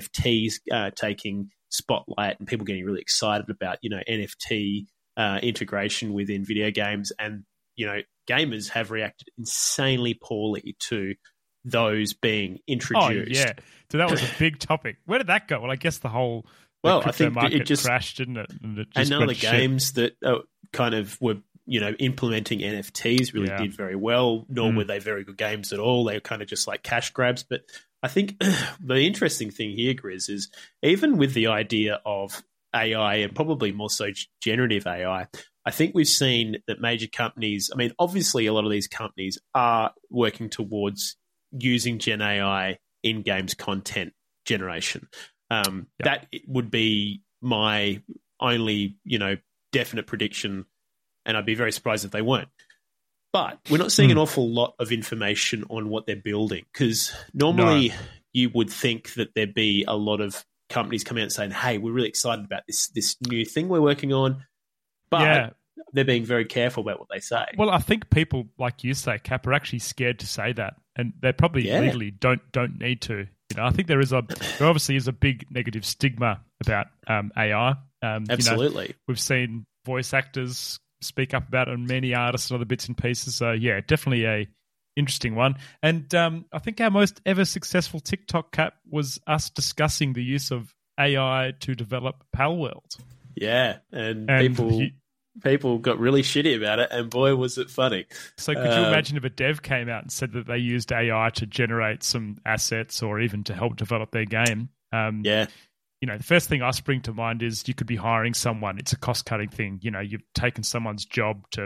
NFTs taking spotlight and people getting really excited about, NFT integration within video games. And, gamers have reacted insanely poorly to those being introduced. Oh, yeah. So that was a big topic. Where did that go? Well, I guess the whole I think market it just crashed, didn't it? And none of the games that kind of were implementing NFTs really did very well, nor were they very good games at all. They were kind of just like cash grabs. But I think the interesting thing here, Grizz, is even with the idea of AI and probably more so generative AI, I think we've seen that major companies, I mean, obviously a lot of these companies are working towards using Gen AI in games content generation. That would be my only, definite prediction, and I'd be very surprised if they weren't. But we're not seeing an awful lot of information on what they're building, because normally you would think that there'd be a lot of companies coming out and saying, hey, we're really excited about this new thing we're working on. But they're being very careful about what they say. Well, I think people, like you say, Cap, are actually scared to say that, and they probably legally don't need to. I think there obviously is a big negative stigma about AI. Absolutely. We've seen voice actors speak up about it, and many artists and other bits and pieces. So, definitely a interesting one. And I think our most ever successful TikTok, Cap, was us discussing the use of AI to develop Palworld. Yeah, and people got really shitty about it, and boy, was it funny. So could you imagine if a dev came out and said that they used AI to generate some assets or even to help develop their game? The first thing I spring to mind is you could be hiring someone. It's a cost-cutting thing. You've taken someone's job to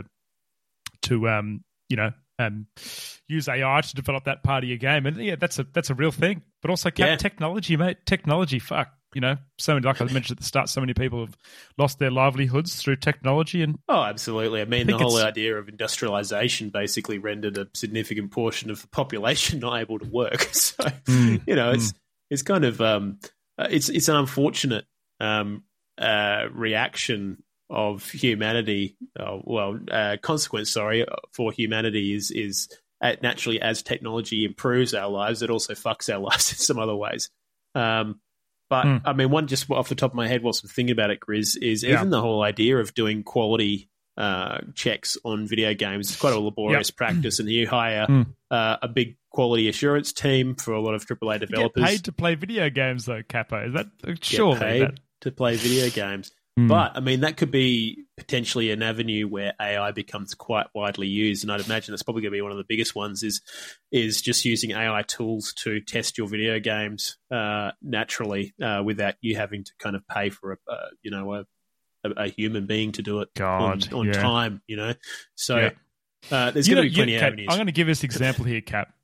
use AI to develop that part of your game. And that's a real thing. But also technology, mate. Technology, fuck. So many, like I mentioned at the start, so many people have lost their livelihoods through technology. And absolutely. I mean, the whole idea of industrialization basically rendered a significant portion of the population not able to work. So, it's kind of it's an unfortunate reaction of humanity. Consequence, for humanity is naturally, as technology improves our lives, it also fucks our lives in some other ways. But I mean, one just off the top of my head, whilst I'm thinking about it, Grizz, is even the whole idea of doing quality checks on video games is quite a laborious practice, and you hire a big quality assurance team for a lot of AAA developers. You get paid to play video games, though, Capo. Is that sure? Paid to play video games. But, I mean, that could be potentially an avenue where AI becomes quite widely used, and I'd imagine that's probably going to be one of the biggest ones is just using AI tools to test your video games naturally without you having to kind of pay for a human being to do it on time, So there's going to be plenty of avenues. I'm going to give this example here, Cap.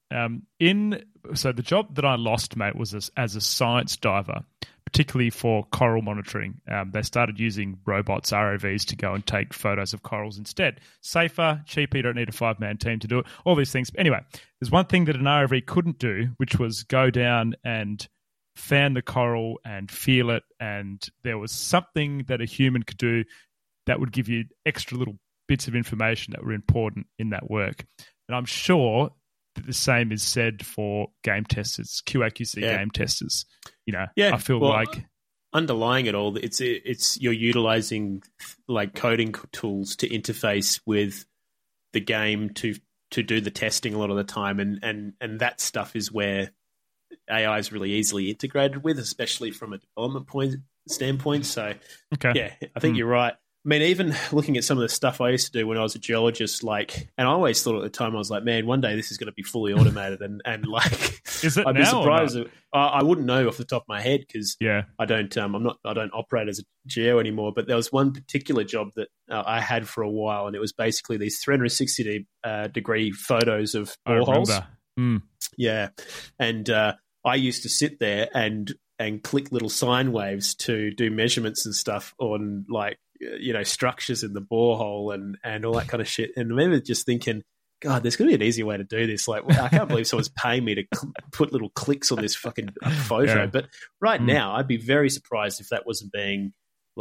So the job that I lost, mate, was as a science diver, particularly for coral monitoring. They started using robots, ROVs, to go and take photos of corals instead. Safer, cheaper, you don't need a 5-man team to do it, all these things. But anyway, there's one thing that an ROV couldn't do, which was go down and fan the coral and feel it, and there was something that a human could do that would give you extra little bits of information that were important in that work. And I'm sure that the same is said for game testers, QA/QC game testers. I feel like underlying it all, it's you're utilizing like coding tools to interface with the game to do the testing a lot of the time, and that stuff is where AI is really easily integrated with, especially from a development standpoint. So, I think you're right. I mean, even looking at some of the stuff I used to do when I was a geologist, and I always thought at the time, I was like, man, one day this is going to be fully automated, and is it I'd be surprised. I wouldn't know off the top of my head because I don't operate as a geo anymore. But there was one particular job that I had for a while, and it was basically these 360 degree photos of boreholes. Yeah, and I used to sit there and click little sine waves to do measurements and stuff on structures in the borehole and all that kind of shit. And I remember just thinking, God, there's going to be an easier way to do this. I can't believe someone's paying me to put little clicks on this fucking photo. But right now, I'd be very surprised if that wasn't being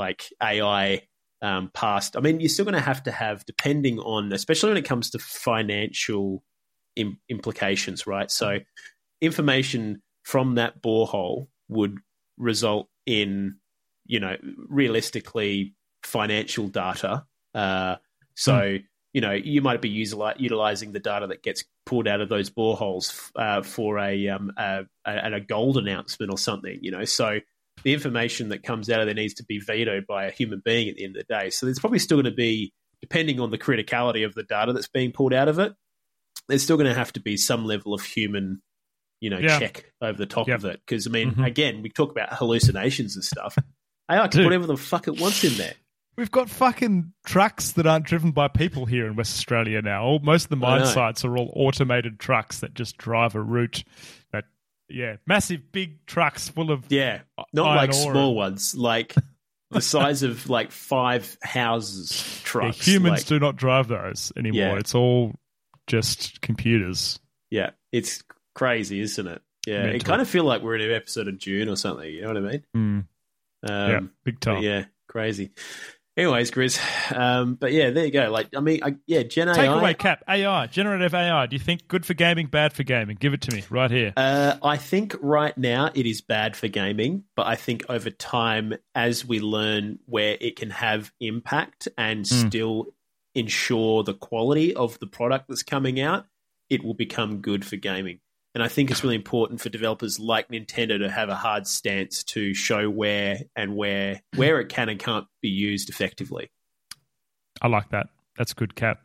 AI passed. I mean, you're still going to have, depending on, especially when it comes to financial implications, right? So information from that borehole would result in, realistically financial data. You might be utilizing the data that gets pulled out of those boreholes for a gold announcement or something, So the information that comes out of there needs to be vetoed by a human being at the end of the day. So there's probably still going to be, depending on the criticality of the data that's being pulled out of it, there's still going to have to be some level of human, check over the top of it. Because, I mean, again, we talk about hallucinations and stuff. AI can put whatever the fuck it wants in there. We've got fucking trucks that aren't driven by people here in West Australia now. Most of the mine sites are all automated trucks that just drive a route that Yeah, massive, big trucks full of not iron like ore. small ones, like the size of like 5 houses trucks. Yeah, humans do not drive those anymore. Yeah. It's all just computers. Yeah, it's crazy, isn't it? Yeah, Mental. it kind of feel like we're in an episode of Dune or something. You know what I mean? Mm. Yeah, big time. Yeah, crazy. Anyways, Grizz, but yeah, there you go. Like, I mean, Gen AI. Take away, Cap. AI, generative AI. Do you think good for gaming, bad for gaming? Give it to me right here. I think right now it is bad for gaming, but I think over time, as we learn where it can have impact and still ensure the quality of the product that's coming out, it will become good for gaming. And I think it's really important for developers like Nintendo to have a hard stance to show where it can and can't be used effectively. I like that. That's good, Cap.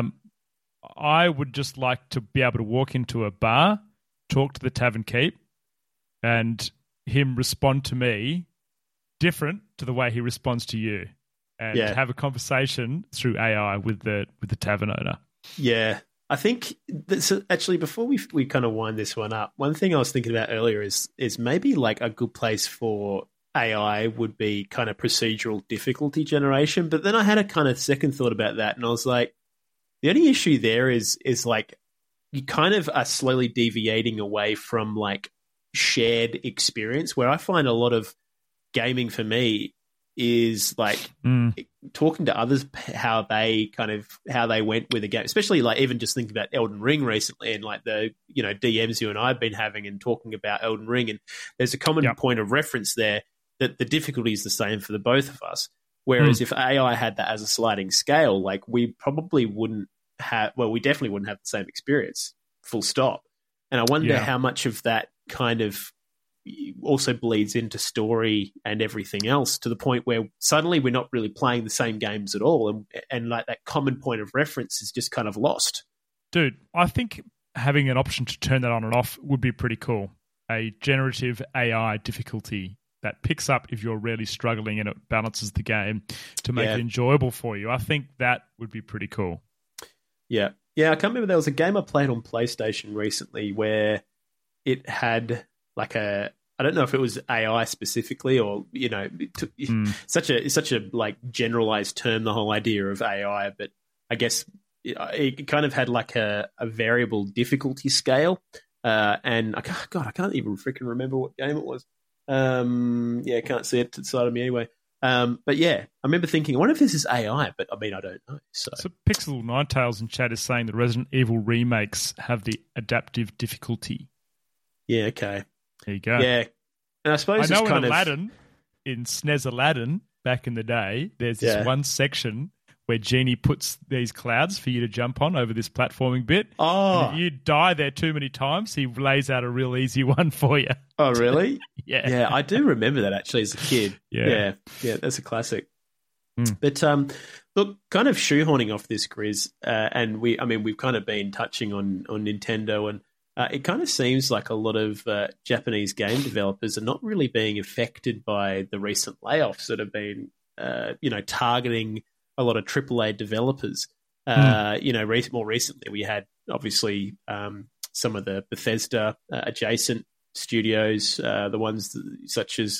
I would just like to be able to walk into a bar, talk to the tavern keep, and him respond to me different to the way he responds to you, and have a conversation through AI with the tavern owner. Yeah. I think that's actually, before we kind of wind this one up, one thing I was thinking about earlier is maybe like a good place for AI would be kind of procedural difficulty generation. But then I had a kind of second thought about that, and I was like, the only issue there is like you kind of are slowly deviating away from like shared experience, where I find a lot of gaming for me is like talking to others how they went with a game, especially like even just thinking about Elden Ring recently and like the DMs you and I have been having and talking about Elden Ring, and there's a common point of reference there that the difficulty is the same for the both of us. Whereas if AI had that as a sliding scale, like we definitely wouldn't have the same experience, full stop. And I wonder how much of that kind of also bleeds into story and everything else, to the point where suddenly we're not really playing the same games at all, and like that common point of reference is just kind of lost. Dude, I think having an option to turn that on and off would be pretty cool. A generative AI difficulty that picks up if you're really struggling and it balances the game to make it enjoyable for you. I think that would be pretty cool. Yeah, I can't remember. There was a game I played on PlayStation recently where it had like I don't know if it was AI specifically or such a like generalized term, the whole idea of AI, but I guess it kind of had like a variable difficulty scale, and I can't even freaking remember what game it was. I can't see it to the side of me anyway. But yeah, I remember thinking, I wonder if this is AI, but I mean, I don't know. So Pixel Ninetales in chat is saying the Resident Evil remakes have the adaptive difficulty. Yeah, okay. There you go. Yeah. And I suppose in Aladdin, in SNES Aladdin, back in the day, there's this one section where Genie puts these clouds for you to jump on over this platforming bit. Oh. And if you die there too many times, he lays out a real easy one for you. Oh, really? Yeah. Yeah, I do remember that actually as a kid. Yeah, that's a classic. But look, kind of shoehorning off this, Grizz, and we've kind of been touching on Nintendo, and it kind of seems like a lot of Japanese game developers are not really being affected by the recent layoffs that have been, targeting a lot of AAA developers. More recently we had obviously some of the Bethesda adjacent studios, the ones such as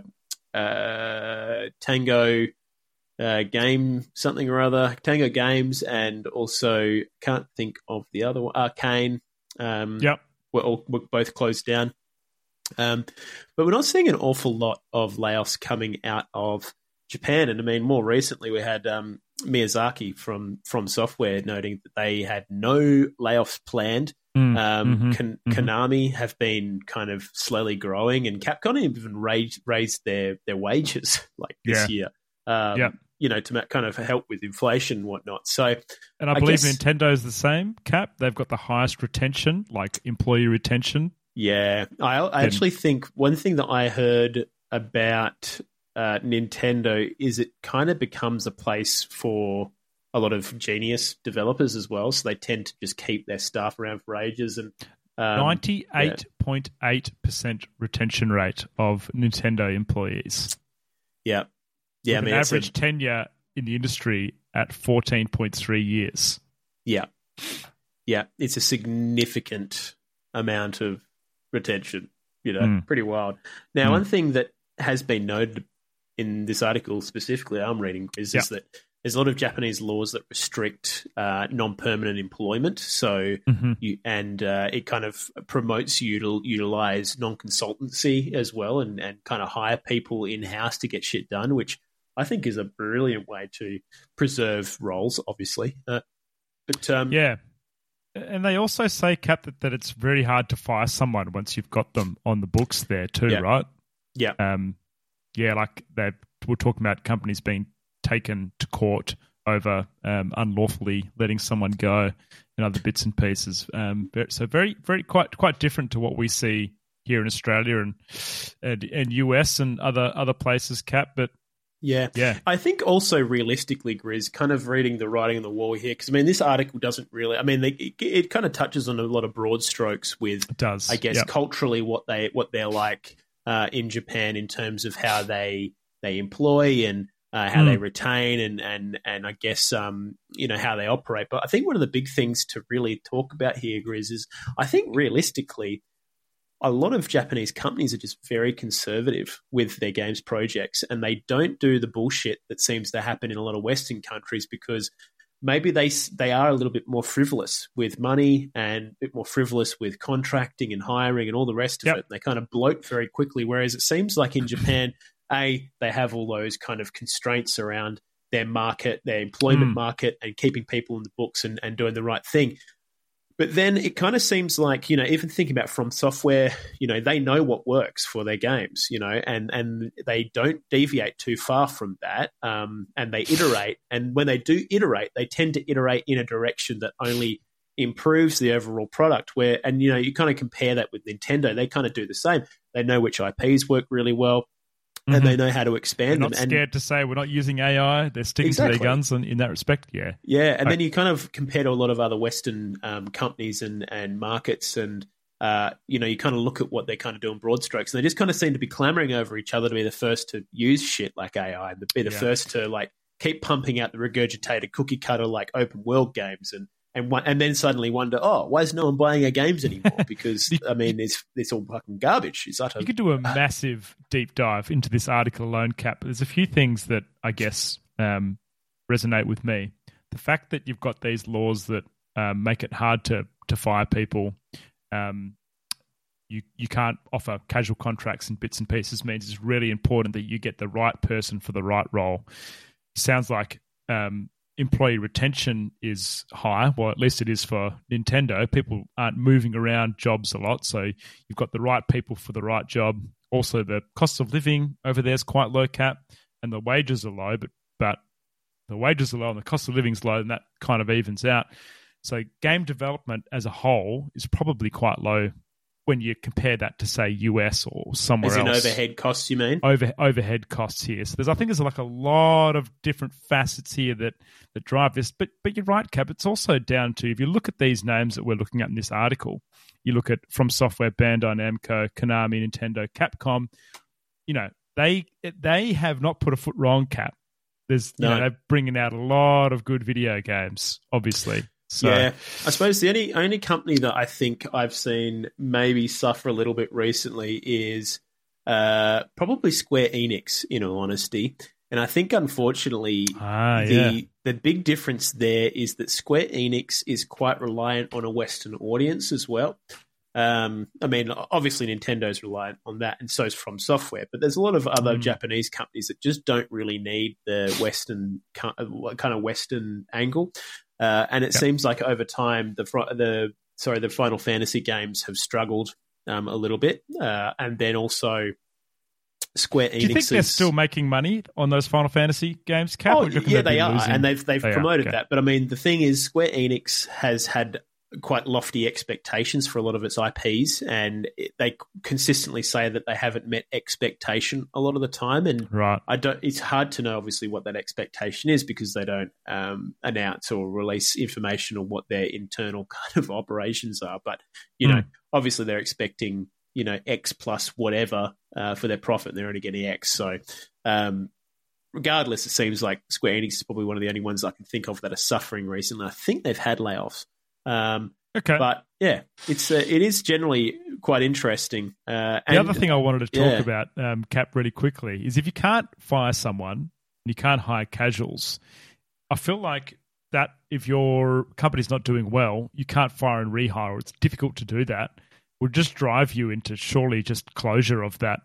Tango Game something or other, Tango Games, and also can't think of the other one, Arcane. We're both closed down. But we're not seeing an awful lot of layoffs coming out of Japan. And I mean, more recently we had Miyazaki from Software noting that they had no layoffs planned. Konami have been kind of slowly growing, and Capcom even raised their wages like this year. To kind of help with inflation and whatnot. So, and I believe Nintendo's the same, Cap. They've got the highest retention, like employee retention. Yeah. I actually think one thing that I heard about Nintendo is it kind of becomes a place for a lot of genius developers as well. So they tend to just keep their staff around for ages. And 98.8% retention rate of Nintendo employees. Yeah. Yeah, I mean, average tenure in the industry at 14.3 years. Yeah. Yeah, it's a significant amount of retention. Pretty wild. Now, one thing that has been noted in this article specifically I'm reading is that there's a lot of Japanese laws that restrict non-permanent employment. So it kind of promotes you to utilize non-consultancy as well and kind of hire people in-house to get shit done, which I think is a brilliant way to preserve roles, obviously. And they also say, Cap, that it's very hard to fire someone once you've got them on the books there too, right? Yeah. Like they were talking about companies being taken to court over unlawfully letting someone go and other bits and pieces. So very, very quite different to what we see here in Australia and US and other places, Cap. But yeah. I think also realistically, Grizz, kind of reading the writing on the wall here, because, I mean, this article doesn't really – I mean, it kind of touches on a lot of broad strokes with, it does. I guess, culturally what they're like in Japan in terms of how they employ and how they retain and I guess, how they operate. But I think one of the big things to really talk about here, Grizz, is I think realistically – a lot of Japanese companies are just very conservative with their games projects, and they don't do the bullshit that seems to happen in a lot of Western countries because maybe they are a little bit more frivolous with money and a bit more frivolous with contracting and hiring and all the rest of it. They kind of bloat very quickly, whereas it seems like in Japan, they have all those kind of constraints around their market, their employment market, and keeping people in the books and doing the right thing. But then it kind of seems like, even thinking about From Software, they know what works for their games, and they don't deviate too far from that, and they iterate. And when they do iterate, they tend to iterate in a direction that only improves the overall product. And you kind of compare that with Nintendo. They kind of do the same. They know which IPs work really well. And they know how to expand them. They're not scared to say we're not using AI. They're sticking to their guns in that respect. Yeah. Yeah. And then you kind of compare to a lot of other Western companies and markets and, you kind of look at what they're kind of doing broad strokes. And they just kind of seem to be clamoring over each other to be the first to use shit like AI and be the first to like keep pumping out the regurgitated cookie cutter like open world games and then suddenly wonder, why is no one buying our games anymore? Because, I mean, it's all fucking garbage. It's utter. You could do a massive deep dive into this article alone, Cap. There's a few things that I guess resonate with me. The fact that you've got these laws that make it hard to fire people, you can't offer casual contracts and bits and pieces means it's really important that you get the right person for the right role. Sounds like employee retention is high. Well, at least it is for Nintendo. People aren't moving around jobs a lot, so you've got the right people for the right job. Also, the cost of living over there is quite low, Cap, and the wages are low, but the wages are low and the cost of living is low, and that kind of evens out. So game development as a whole is probably quite low when you compare that to, say, US or somewhere else. As in overhead costs, you mean? Overhead costs here. So I think there's like a lot of different facets here that drive this. But you're right, Cap. It's also down to, if you look at these names that we're looking at in this article, you look at From Software, Bandai Namco, Konami, Nintendo, Capcom, they have not put a foot wrong, Cap. They're bringing out a lot of good video games, obviously. So, yeah, I suppose the only company that I think I've seen maybe suffer a little bit recently is probably Square Enix, in all honesty. And I think, unfortunately, the big difference there is that Square Enix is quite reliant on a Western audience as well. I mean, obviously Nintendo's reliant on that, and so is From Software. But there's a lot of other Japanese companies that just don't really need the Western kind of Western angle. And it seems like over time, the Final Fantasy games have struggled a little bit, and then also Square Enix. Do you think they're still making money on those Final Fantasy games, Cap? Oh, yeah, they are, and they've promoted that. But I mean, the thing is, Square Enix has had quite lofty expectations for a lot of its IPs, and they consistently say that they haven't met expectation a lot of the time. And it's hard to know, obviously, what that expectation is because they don't announce or release information on what their internal kind of operations are. But obviously, they're expecting X plus whatever for their profit, and they're only getting X. So. Regardless, it seems like Square Enix is probably one of the only ones I can think of that are suffering recently. I think they've had layoffs. Okay. But yeah, it is generally quite interesting. The other thing I wanted to talk about, Cap, really quickly, is if you can't fire someone and you can't hire casuals, I feel like that if your company's not doing well, you can't fire and rehire. It's difficult to do that. Would just drive you into surely just closure of that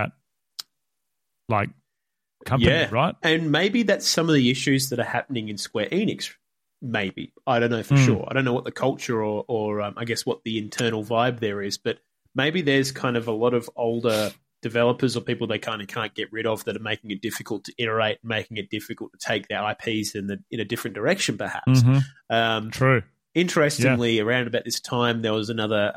like company, right? And maybe that's some of the issues that are happening in Square Enix. Maybe. I don't know for sure. I don't know what the culture or I guess what the internal vibe there is, but maybe there's kind of a lot of older developers or people they kind of can't get rid of that are making it difficult to iterate, making it difficult to take their IPs in a different direction, perhaps. True. Interestingly, around about this time, there was another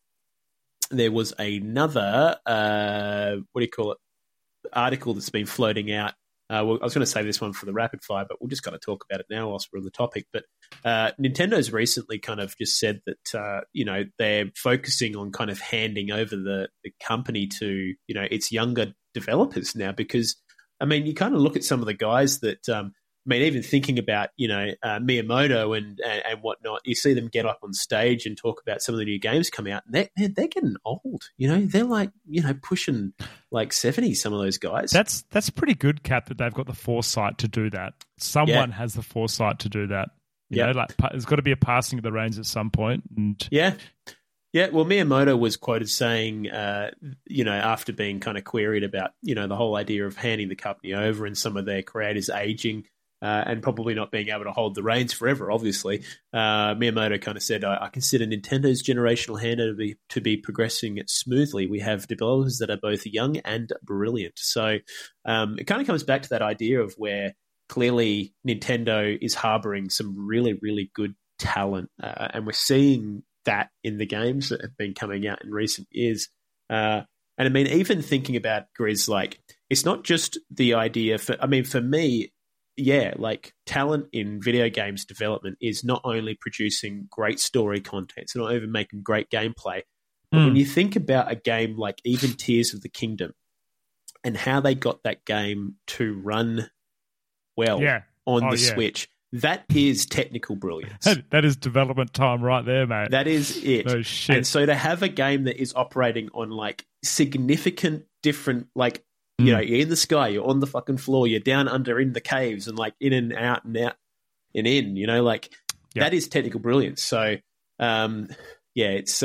what do you call it, article that's been floating out. I was going to save this one for the rapid fire, but we'll just kind of talk about it now whilst we're on the topic. But Nintendo's recently kind of just said that, they're focusing on kind of handing over the company to, its younger developers now because, I mean, you kind of look at some of the guys that, even thinking about, Miyamoto and whatnot, you see them get up on stage and talk about some of the new games coming out. And they're getting old, They're like, pushing like 70, some of those guys. That's pretty good, Cap, that they've got the foresight to do that. Someone has the foresight to do that. There's got to be a passing of the reins at some point. And yeah. Well, Miyamoto was quoted saying, after being kind of queried about, the whole idea of handing the company over and some of their creators aging, and probably not being able to hold the reins forever, obviously. Miyamoto kind of said, I consider Nintendo's generational handover to be progressing smoothly. We have developers that are both young and brilliant. So it kind of comes back to that idea of where clearly Nintendo is harboring some really, really good talent. And we're seeing that in the games that have been coming out in recent years. And I mean, even thinking about Grizz, like, it's not just the idea for me, like talent in video games development is not only producing great story content, it's not even making great gameplay. But when you think about a game like even Tears of the Kingdom and how they got that game to run well on the Switch, that is technical brilliance. That is development time right there, mate. That is it. No shit. And so to have a game that is operating on like significant different, like, you're in the sky, you're on the fucking floor, you're down under in the caves and like in and out and out and in, that is technical brilliance. So, it's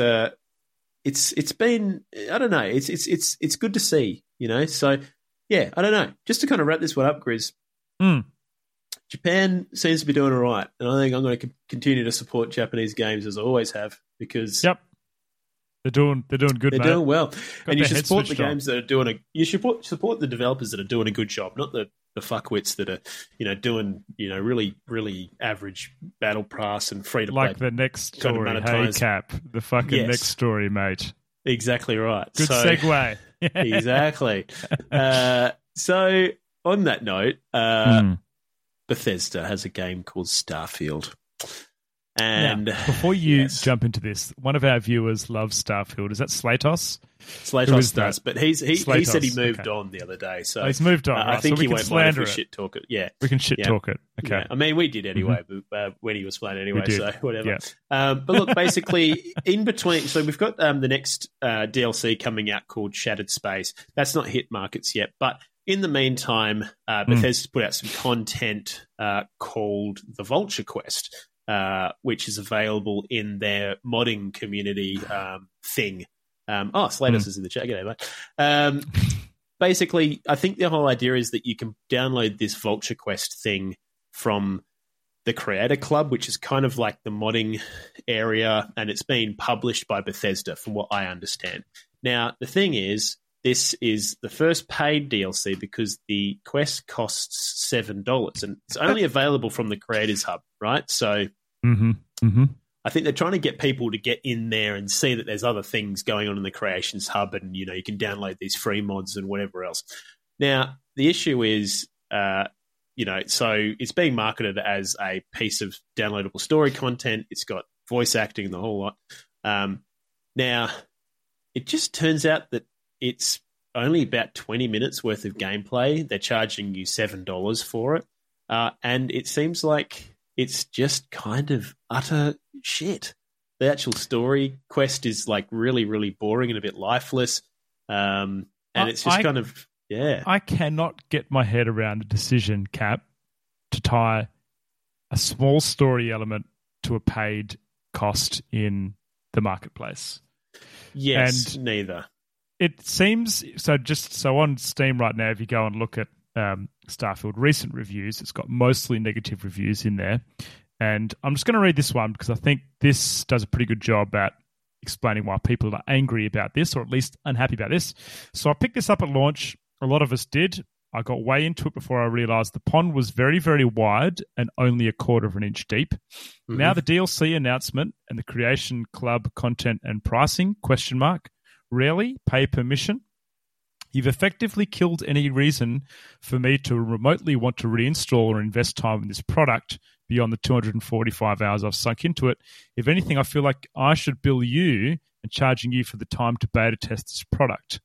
been, I don't know, it's good to see, So, I don't know. Just to kind of wrap this one up, Grizz, Japan seems to be doing all right, and I think I'm going to continue to support Japanese games as I always have because they're doing good. They're doing well, and you should support the games that are doing you should support the developers that are doing a good job, not the fuckwits that are doing really really average battle pass and free to play. Like the next story, hey Cap, the fucking next story, mate. Exactly right. Good segue. Exactly. So on that note, Bethesda has a game called Starfield. And now, before you jump into this, one of our viewers loves Starfield. Is that Slatos? Slatos does, but he said he moved on the other day. So he's moved on. I think so he won't mind if we shit talk it. Yeah, we can shit talk it. Okay. Yeah. I mean, we did anyway, but when he was playing anyway, so whatever. Yeah. But look, basically, in between, so we've got the next DLC coming out called Shattered Space. That's not hit markets yet, but in the meantime, Bethesda put out some content called the Vulture Quest. Which is available in their modding community thing. Slatus is in the chat. G'day, mate. Basically, I think the whole idea is that you can download this Vulture Quest thing from the Creator Club, which is kind of like the modding area, and it's being published by Bethesda, from what I understand. Now, the thing is, this is the first paid DLC because the quest costs $7 and it's only available from the Creators Hub, right? So I think they're trying to get people to get in there and see that there's other things going on in the Creations Hub and, you can download these free mods and whatever else. Now, the issue is, so it's being marketed as a piece of downloadable story content. It's got voice acting and the whole lot. Now, it just turns out that it's only about 20 minutes worth of gameplay. They're charging you $7 for it. And it seems like it's just kind of utter shit. The actual story quest is like really, really boring and a bit lifeless. And it's just kind of, yeah. I cannot get my head around a decision, Cap, to tie a small story element to a paid cost in the marketplace. Yes, and neither. It seems so on Steam right now, if you go and look at Starfield recent reviews, it's got mostly negative reviews in there. And I'm just going to read this one because I think this does a pretty good job at explaining why people are angry about this, or at least unhappy about this. So I picked this up at launch. A lot of us did. I got way into it before I realized the pond was very, very wide and only 1/4 inch deep. Mm-hmm. Now the DLC announcement and the Creation Club content and pricing, ? Rarely pay permission. You've effectively killed any reason for me to remotely want to reinstall or invest time in this product beyond the 245 hours I've sunk into it. If anything, I feel like I should bill you and charging you for the time to beta test this product.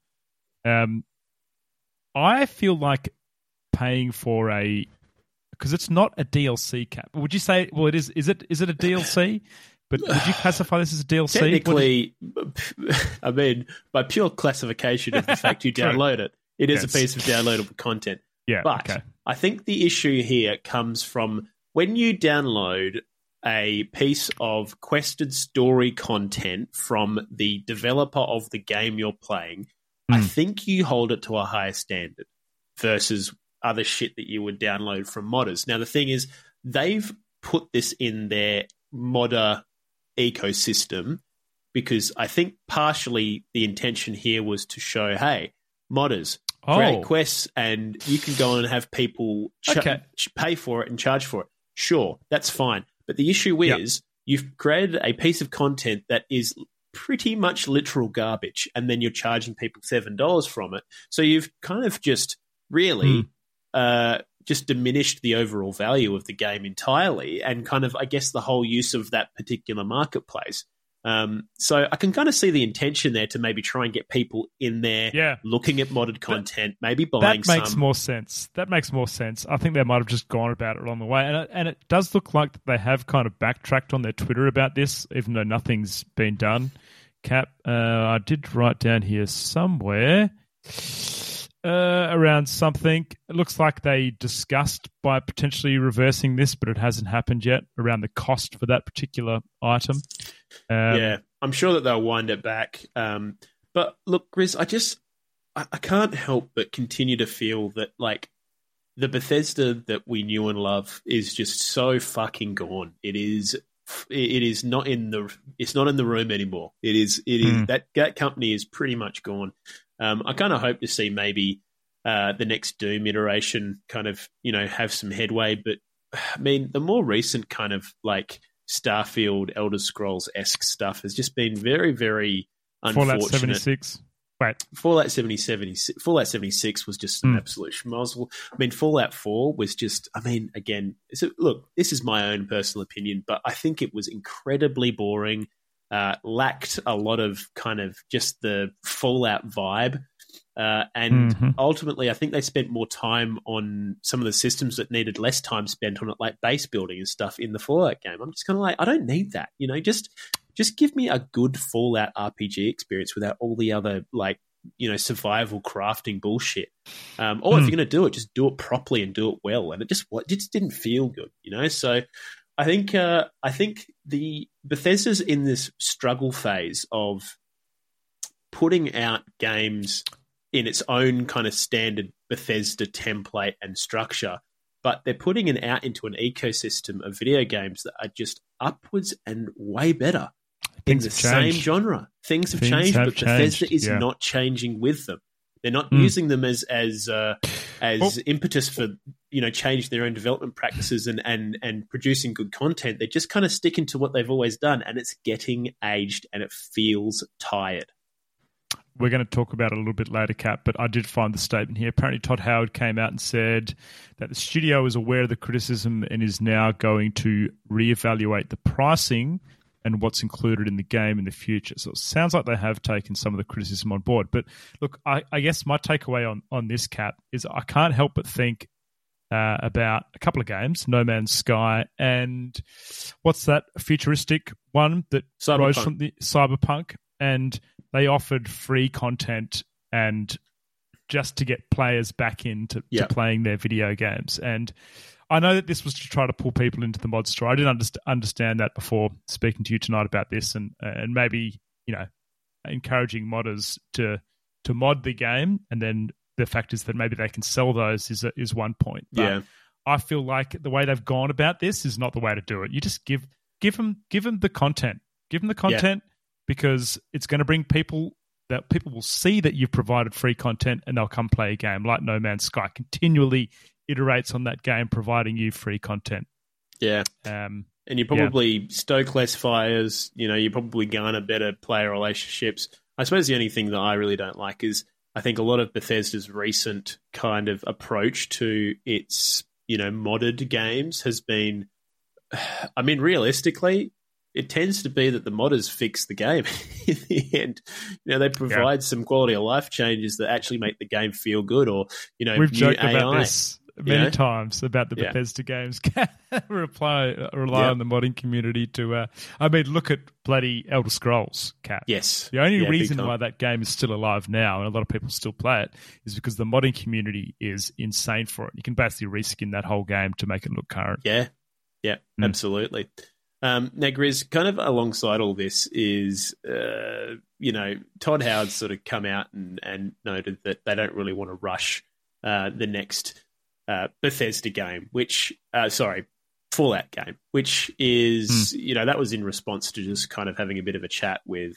I feel like paying for because it's not a DLC, Cap. Would you say, well, it is it a DLC? But would you classify this as a DLC? Technically, I mean, by pure classification of the fact you download it, it is a piece of downloadable content. Yeah, but I think the issue here comes from when you download a piece of quested story content from the developer of the game you're playing, I think you hold it to a higher standard versus other shit that you would download from modders. Now, the thing is, they've put this in their modder ecosystem because I think partially the intention here was to show, hey, modders, create quests and you can go and have people pay for it and charge for it. Sure, that's fine. But the issue is you've created a piece of content that is pretty much literal garbage and then you're charging people $7 from it. So you've kind of just really just diminished the overall value of the game entirely and kind of, I guess, the whole use of that particular marketplace. So I can kind of see the intention there to maybe try and get people in there looking at modded content, maybe buying some. That makes more sense. That makes more sense. I think they might have just gone about it along the way. And it does look like they have kind of backtracked on their Twitter about this, even though nothing's been done. Cap, I did write down here somewhere around something. It looks like they discussed by potentially reversing this, but it hasn't happened yet, around the cost for that particular item. I'm sure that they'll wind it back. But look, Grizz, I can't help but continue to feel that like the Bethesda that we knew and love is just so fucking gone. It is not in the room anymore. It is that company is pretty much gone. I kind of hope to see maybe the next Doom iteration kind of, have some headway. But I mean, the more recent kind of like Starfield, Elder Scrolls-esque stuff has just been very, very unfortunate. Fallout 76. Wait. Fallout 76 was just an absolute schmozzle. I mean, Fallout 4 was just, I mean, again, look, this is my own personal opinion, but I think it was incredibly boring, lacked a lot of kind of just the Fallout vibe. And ultimately, I think they spent more time on some of the systems that needed less time spent on it, like base building and stuff in the Fallout game. I'm just kind of like, I don't need that. Just give me a good Fallout RPG experience without all the other, like, survival crafting bullshit. Or if you're going to do it, just do it properly and do it well. And it just didn't feel good, So I think the Bethesda's in this struggle phase of putting out games in its own kind of standard Bethesda template and structure, but they're putting it out into an ecosystem of video games that are just upwards and way better in the same genre. Things have changed, but Bethesda is not changing with them. They're not using them as impetus for change their own development practices and producing good content. They're just kind of sticking to what they've always done, and it's getting aged and it feels tired. We're going to talk about it a little bit later, Cap, but I did find the statement here. Apparently Todd Howard came out and said that the studio is aware of the criticism and is now going to reevaluate the pricing and what's included in the game in the future. So it sounds like they have taken some of the criticism on board. But look, I guess my takeaway on this, Cap, is I can't help but think about a couple of games, No Man's Sky and what's that futuristic one that rose from the Cyberpunk, and they offered free content and just to get players back into to playing their video games. And I know that this was to try to pull people into the mod store. I didn't understand that before speaking to you tonight about this, and maybe, you know, encouraging modders to mod the game, and then the fact is that maybe they can sell those is one point. But I feel like the way they've gone about this is not the way to do it. You just give them the content. Give them the content because it's going to bring people will see that you've provided free content and they'll come play a game like No Man's Sky. Continually iterates on that game, providing you free content. Yeah. And you probably stoke less fires. You know, you probably garner better player relationships. I suppose the only thing that I really don't like is I think a lot of Bethesda's recent kind of approach to its, you know, modded games has been, I mean, realistically, it tends to be that the modders fix the game in the end. You know, they provide some quality of life changes that actually make the game feel good, or, you know, we've joked about this many times about the Bethesda games rely on the modding community to I mean, look at bloody Elder Scrolls, Cap. Yes. The only reason why that game is still alive now and a lot of people still play it is because the modding community is insane for it. You can basically reskin that whole game to make it look current. Yeah, absolutely. Now, Grizz, kind of alongside all this is, you know, Todd Howard's sort of come out and noted that they don't really want to rush the next Bethesda game, Fallout game, which is, you know, that was in response to just kind of having a bit of a chat with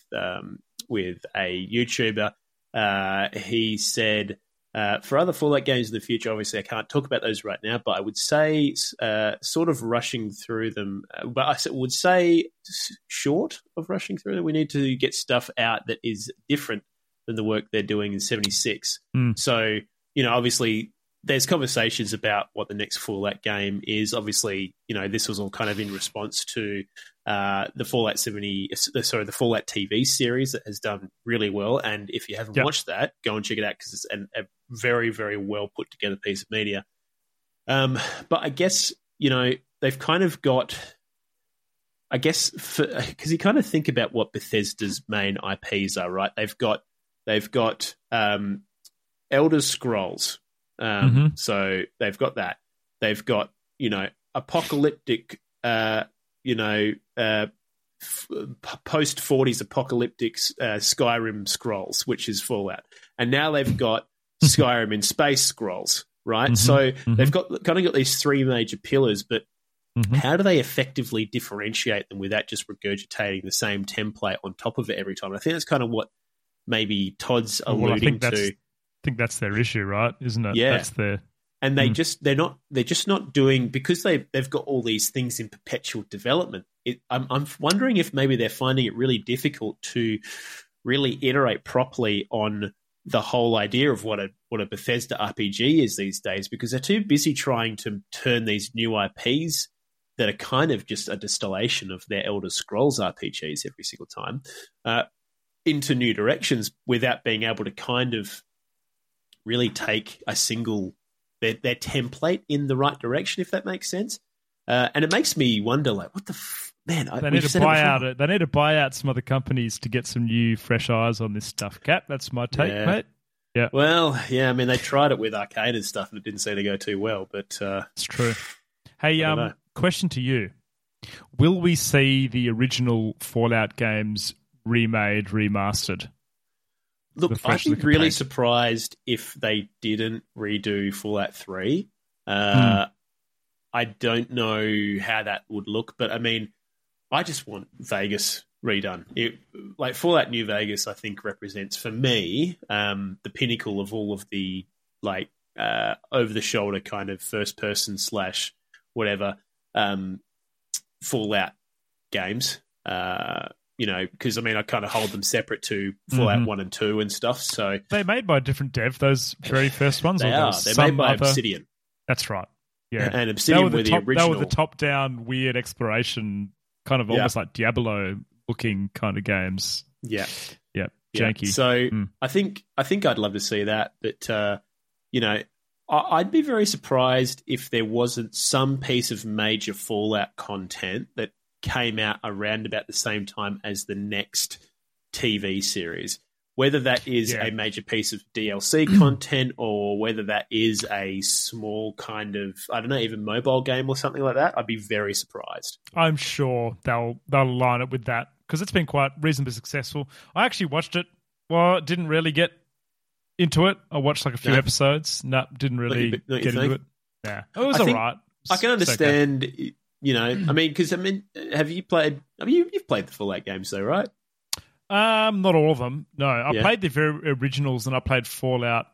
a YouTuber. He said, for other Fallout games in the future, obviously I can't talk about those right now, but I would say sort of rushing through them. But I would say short of rushing through them, we need to get stuff out that is different than the work they're doing in 76. So, you know, obviously there's conversations about what the next Fallout game is. Obviously, you know, this was all kind of in response to the Fallout the Fallout TV series that has done really well. And if you haven't watched that, go and check it out because it's a very, very well put together piece of media. But I guess, you know, they've kind of got, I guess, because you kind of think about what Bethesda's main IPs are, right? They've got Elder Scrolls. So they've got that. They've got, you know, apocalyptic, you know, post-40s apocalyptic Skyrim scrolls, which is Fallout. And now they've got Skyrim in space scrolls, right? So they've got kind of got these three major pillars, but how do they effectively differentiate them without just regurgitating the same template on top of it every time? And I think that's kind of what maybe Todd's alluding to. I think that's their issue, right? Isn't it? Yeah. That's their... And they're just not doing, because they've got all these things in perpetual development. I'm wondering if maybe they're finding it really difficult to really iterate properly on the whole idea of what a Bethesda RPG is these days, because they're too busy trying to turn these new IPs that are kind of just a distillation of their Elder Scrolls RPGs every single time into new directions without being able to kind of really take a single their template in the right direction, if that makes sense. And it makes me wonder, like, what the man? They need to buy out. They need to buy out some other companies to get some new, fresh eyes on this stuff. Cap, that's my take, mate. Yeah. Well, yeah. I mean, they tried it with Arcane and stuff, and it didn't seem to go too well. But it's true. Hey, question to you: will we see the original Fallout games remade, remastered? Look, I'd be really surprised if they didn't redo Fallout 3. I don't know how that would look, but I mean, I just want Vegas redone. Like Fallout New Vegas, I think represents for me the pinnacle of all of the like over-the-shoulder kind of first-person / whatever Fallout games. You know, because I mean, I kind of hold them separate to Fallout 1 and 2 and stuff. So they're made by a different dev, those very first ones. They're made by Obsidian. That's right. Yeah, and Obsidian were the original. They were the top-down, weird exploration, kind of almost like Diablo-looking kind of games. Yeah, janky. So I think I'd love to see that, but you know, I'd be very surprised if there wasn't some piece of major Fallout content that came out around about the same time as the next TV series. Whether that is a major piece of DLC content or whether that is a small kind of, I don't know, even mobile game or something like that, I'd be very surprised. I'm sure they'll line it with that because it's been quite reasonably successful. I actually watched it. Well, didn't really get into it. I watched like a few episodes. No, didn't really get into it. Yeah, it was all right. I can understand, you know, I mean, because, have you played, you've played the Fallout games though, right? Not all of them. No, I played the very originals and I played Fallout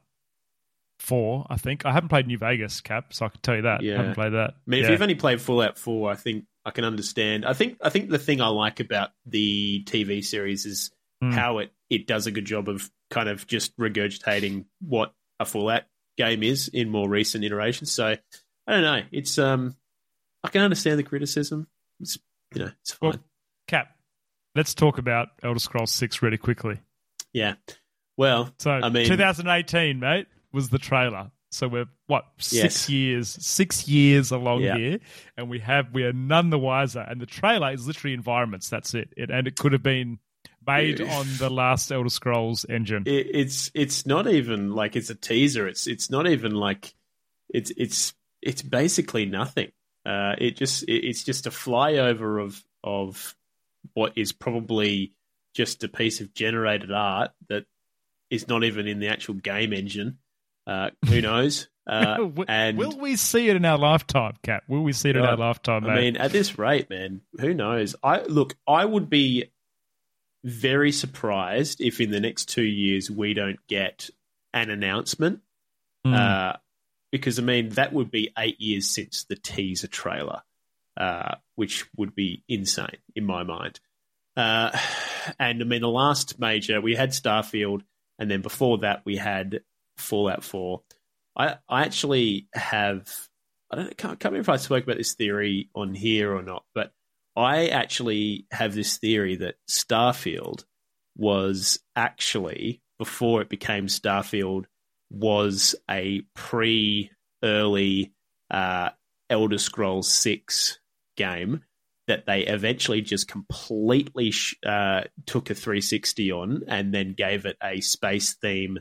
4, I think. I haven't played New Vegas, Cap, so I can tell you that. I haven't played that. I mean, if you've only played Fallout 4, I think I can understand. I think the thing I like about the TV series is how it does a good job of kind of just regurgitating what a Fallout game is in more recent iterations. So, I don't know. It's I can understand the criticism. It's, you know, it's fine. Well, Cap, let's talk about Elder Scrolls 6 really quickly. Yeah. Well, so I mean, 2018, mate, was the trailer. So we're, 6 years along here, and we are none the wiser. And the trailer is literally environments. That's it. And it could have been made on the last Elder Scrolls engine. It's not even like it's a teaser. It's not even like it's basically nothing. It's just a flyover of what is probably just a piece of generated art that is not even in the actual game engine. Who knows? And will we see it in our lifetime, Cap? Will we see it in our lifetime, mate? I mean, at this rate, man, who knows? I would be very surprised if in the next 2 years we don't get an announcement. Because, I mean, that would be 8 years since the teaser trailer, which would be insane in my mind. And, I mean, the last major, we had Starfield, and then before that we had Fallout 4. I actually have, can't remember if I spoke about this theory on here or not, but I actually have this theory that Starfield was actually, before it became Starfield, was a pre-early Elder Scrolls 6 game that they eventually just completely took a 360 on and then gave it a space theme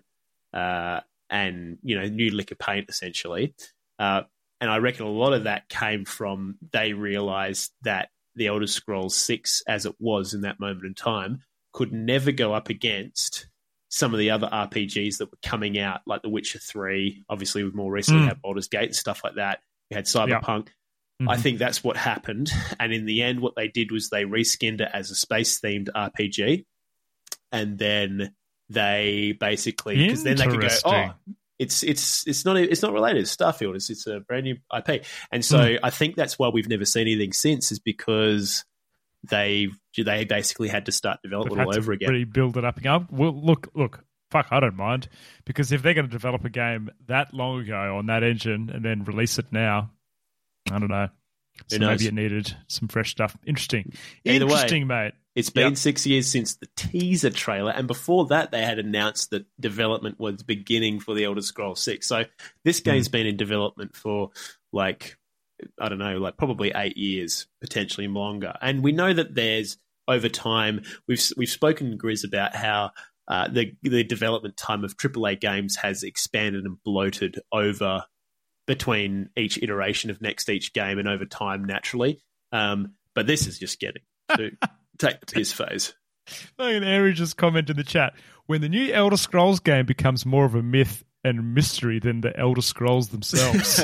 and, you know, new lick of paint, essentially. And I reckon a lot of that came from they realised that the Elder Scrolls 6, as it was in that moment in time, could never go up against some of the other RPGs that were coming out, like The Witcher 3. Obviously, we've more recently had Baldur's Gate and stuff like that. We had Cyberpunk. I think that's what happened. And in the end, what they did was they reskinned it as a space-themed RPG. And then they basically, because then they could go, it's not related. It's Starfield. It's a brand new IP. And so I think that's why we've never seen anything since, is because they basically had to start development all over again. Rebuild it up again. Well, look, fuck, I don't mind, because if they're going to develop a game that long ago on that engine and then release it now, I don't know. So maybe it needed some fresh stuff. Interesting, mate. It's been 6 years since the teaser trailer, and before that, they had announced that development was beginning for the Elder Scrolls 6. So this game's been in development for, like, I don't know, like probably 8 years, potentially longer. And we know that there's, over time, we've spoken, Grizz, about how the development time of AAA games has expanded and bloated over between each iteration of each game and over time, naturally. But this is just getting to take the piss phase. And Ari just commented in the chat, when the new Elder Scrolls game becomes more of a myth and mystery than the Elder Scrolls themselves.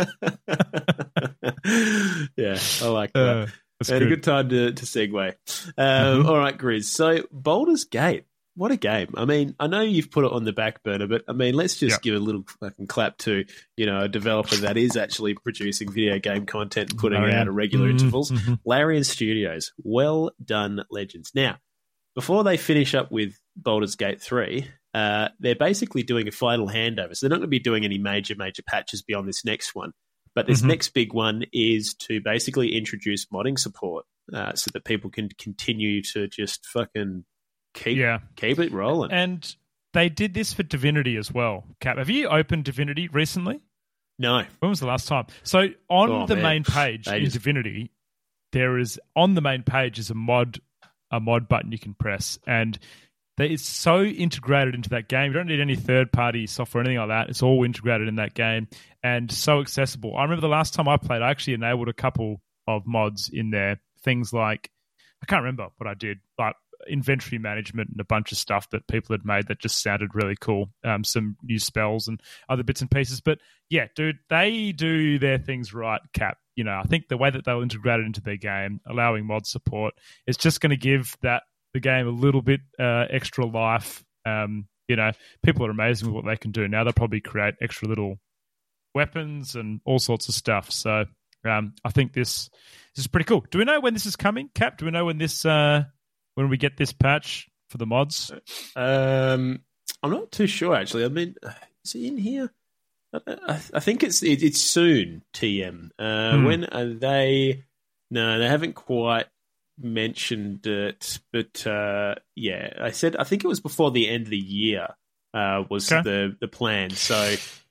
Yeah, I like that. And a good time to segue. All right, Grizz. So Baldur's Gate, what a game. I mean, I know you've put it on the back burner, but I mean, let's just give a little fucking clap to, you know, a developer that is actually producing video game content and putting it out at regular intervals. Larian Studios. Well done, legends. Now, before they finish up with Baldur's Gate 3, they're basically doing a final handover. So they're not going to be doing any major patches beyond this next one. But this next big one is to basically introduce modding support so that people can continue to just fucking keep it rolling. And they did this for Divinity as well. Cap, have you opened Divinity recently? No. When was the last time? So on the man. main page in Divinity, there is on the main page is a mod button you can press, and it's so integrated into that game. You don't need any third-party software or anything like that. It's all integrated in that game and so accessible. I remember the last time I played, I actually enabled a couple of mods in there. Things like, I can't remember what I did, like inventory management and a bunch of stuff that people had made that just sounded really cool. Some new spells and other bits and pieces. But yeah, dude, they do their things right, Cap. You know, I think the way that they'll integrate it into their game, allowing mod support, is just going to give the game a little bit extra life. You know, people are amazing with what they can do now. They'll probably create extra little weapons and all sorts of stuff. So I think this is pretty cool. Do we know when this is coming, Cap? Do we know when when we get this patch for the mods? I'm not too sure, actually. I mean, is it in here? I think it's soon, TM. When are they? No, they haven't quite mentioned it, but yeah, I think it was before the end of the year was the plan. So,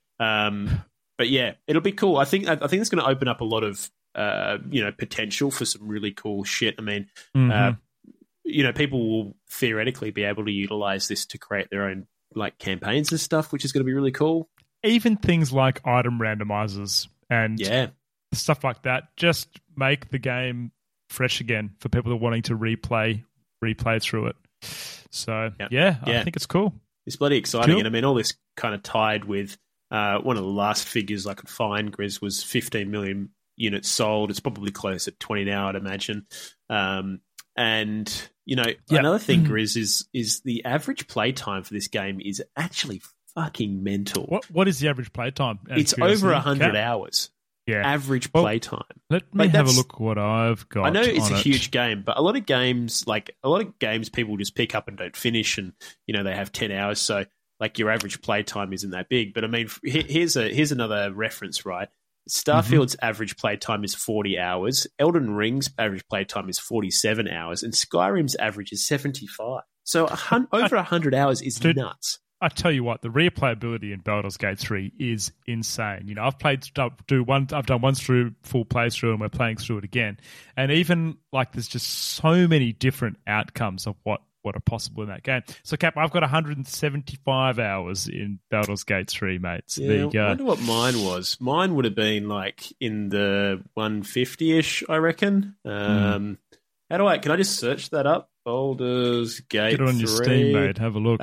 but yeah, it'll be cool. I think it's going to open up a lot of potential for some really cool shit. I mean, people will theoretically be able to utilize this to create their own like campaigns and stuff, which is going to be really cool. Even things like item randomizers and stuff like that just make the game fresh again for people that are wanting to replay through it. So I think it's cool. It's bloody exciting. Cool. And I mean, all this kind of tied with one of the last figures I could find, Grizz, was 15 million units sold. It's probably close at 20 now, I'd imagine. And another thing, Grizz, is the average play time for this game is actually fucking mental. What is the average play time? It's over 100 hours. Yeah. Average play time. Let me have a look what I've got. I know it's a huge game, but a lot of games people just pick up and don't finish, and they have 10 hours, so like your average play time isn't that big. But I mean, here's another reference, right? Starfield's average play time is 40 hours. Elden Ring's average play time is 47 hours, and Skyrim's average is 75. So over 100 hours is nuts. I tell you what, the replayability in Baldur's Gate 3 is insane. I've done one through full playthrough, and we're playing through it again. And even like, there's just so many different outcomes of what are possible in that game. So, Cap, I've got 175 hours in Baldur's Gate 3, mates. Yeah, there you go. I wonder what mine was. Mine would have been like in the 150-ish, I reckon. Can I just search that up? Baldur's Gate 3. Get it on your Steam, mate. Have a look.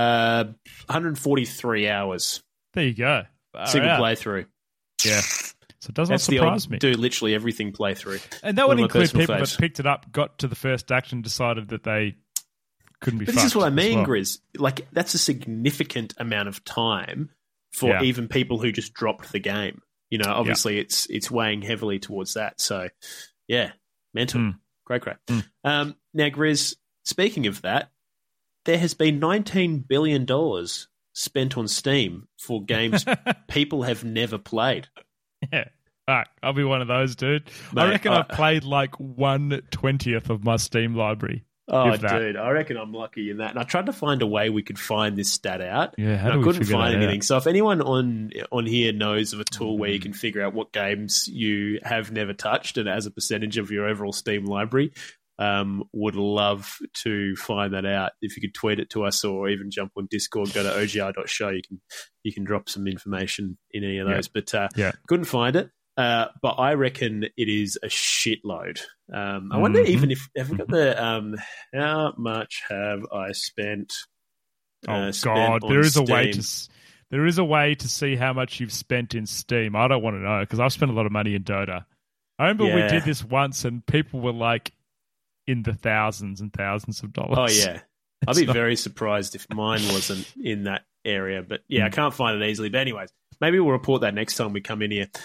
143 hours. There you go. Single playthrough. Yeah. So it doesn't surprise me. Do literally everything playthrough. And that would include people that picked it up, got to the first act, and decided that they couldn't be fucked. This is what I mean, Grizz. Like, that's a significant amount of time for even people who just dropped the game. Obviously it's weighing heavily towards that. So, yeah, mental. Great. Now, Grizz, speaking of that, there has been $19 billion spent on Steam for games people have never played. Yeah. Fuck, I'll be one of those, dude. Mate, I reckon I've played like 1/20th of my Steam library. Oh, dude, I reckon I'm lucky in that. And I tried to find a way we could find this stat out. Yeah, I couldn't find anything. So if anyone on here knows of a tool where you can figure out what games you have never touched and as a percentage of your overall Steam library, would love to find that out. If you could tweet it to us or even jump on Discord, go to ogr.show. You can drop some information in any of those. But couldn't find it. But I reckon it is a shitload. I wonder even if have we got the how much have I spent? Oh spent God, on there is Steam? there is a way to see how much you've spent in Steam. I don't want to know because I've spent a lot of money in Dota. I remember we did this once, and people were like in the thousands and thousands of dollars. Oh yeah, I'd be very surprised if mine wasn't in that area. But I can't find it easily. But anyways. Maybe we'll report that next time we come in here.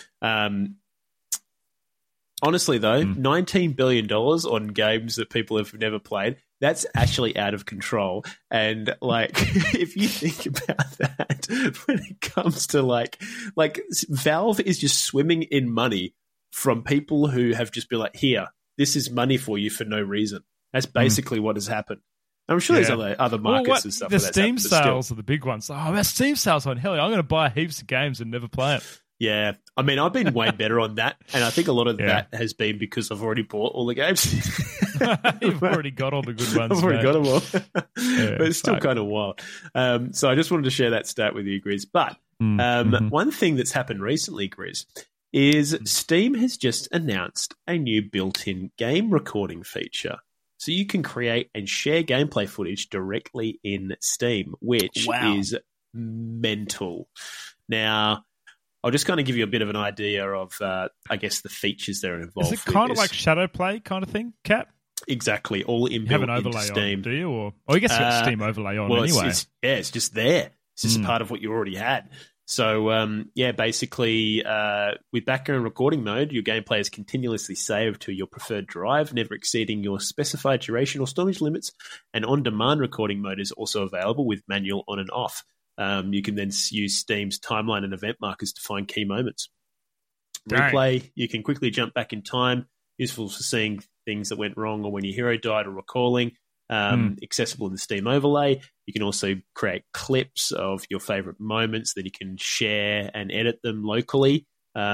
Honestly, though, $19 billion on games that people have never played, that's actually out of control. And, like, if you think about that, when it comes to, like Valve is just swimming in money from people who have just been like, here, this is money for you for no reason. That's basically what has happened. I'm sure there's other markets and stuff. The Steam sales are the big ones. Oh, that Steam sales on hell! I'm going to buy heaps of games and never play it. Yeah, I mean, I've been way better on that, and I think a lot of that has been because I've already bought all the games. You've already got all the good ones. I've already got them all, Yeah, but it's still kind of wild. So I just wanted to share that stat with you, Grizz. But one thing that's happened recently, Grizz, is Steam has just announced a new built-in game recording feature. So you can create and share gameplay footage directly in Steam, which is mental. Now, I'll just kind of give you a bit of an idea of, I guess, the features that are involved. Is it kind of like Shadow Play kind of thing, Cap? Exactly, all inbuilt you have an overlay into Steam. On, do you? Or I guess you got Steam overlay on anyway. It's just there. It's just a part of what you already had. So, basically, with background recording mode, your gameplay is continuously saved to your preferred drive, never exceeding your specified duration or storage limits. And on-demand recording mode is also available with manual on and off. You can then use Steam's timeline and event markers to find key moments. Replay, you can quickly jump back in time, useful for seeing things that went wrong or when your hero died or recalling. Accessible in the Steam overlay. You can also create clips of your favorite moments that you can share and edit them locally.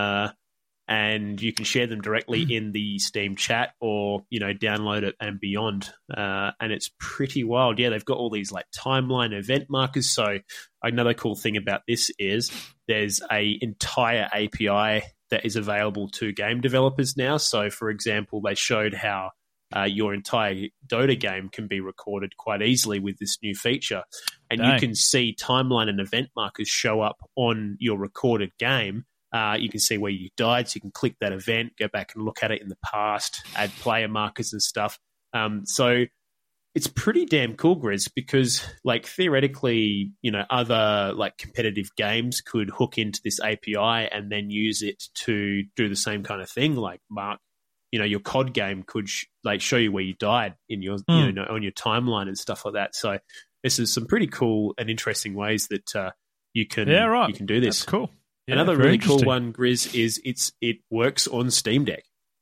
And you can share them directly in the Steam chat or, download it and beyond. And it's pretty wild. Yeah, they've got all these like timeline event markers. So another cool thing about this is there's a entire API that is available to game developers now. So, for example, they showed how your entire Dota game can be recorded quite easily with this new feature. And you can see timeline and event markers show up on your recorded game. You can see where you died, so you can click that event, go back and look at it in the past, add player markers and stuff. So it's pretty damn cool, Grizz, because like theoretically, other like competitive games could hook into this API and then use it to do the same kind of thing, like mark. Your COD game could show you where you died in your, on your timeline and stuff like that. So this is some pretty cool and interesting ways that you can do this. That's cool. Yeah, another really cool one, Grizz, is it works on Steam Deck.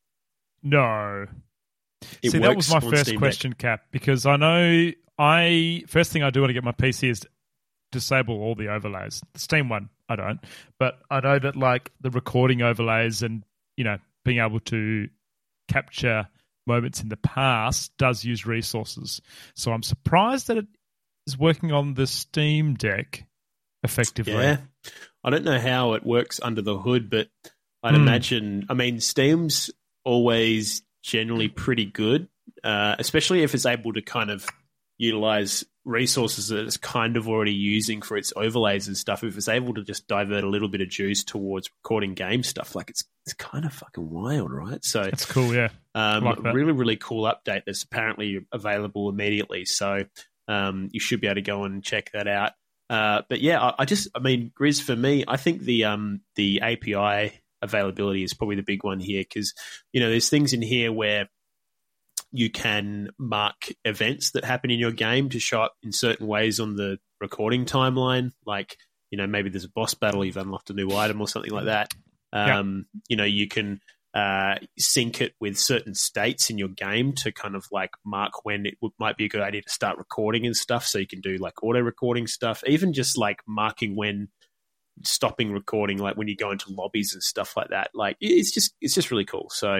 No. That was my first question, Cap, because I know first thing I do when I get my PC is disable all the overlays. The Steam one, I don't. But I know that like the recording overlays and, being able to capture moments in the past does use resources. So I'm surprised that it is working on the Steam Deck effectively. Yeah. I don't know how it works under the hood, but I'd imagine, Steam's always generally pretty good, especially if it's able to kind of utilize resources that it's kind of already using for its overlays and stuff. If it's able to just divert a little bit of juice towards recording game stuff, like it's kind of fucking wild, right? So it's cool, yeah. Like really, really cool update that's apparently available immediately. So you should be able to go and check that out. But yeah, Grizz, for me, I think the API availability is probably the big one here because, there's things in here where you can mark events that happen in your game to show up in certain ways on the recording timeline. Like, maybe there's a boss battle, you've unlocked a new item or something like that. You can sync it with certain states in your game to kind of like mark when it might be a good idea to start recording and stuff. So you can do like auto recording stuff, even just like marking when stopping recording, like when you go into lobbies and stuff like that. Like it's just really cool. So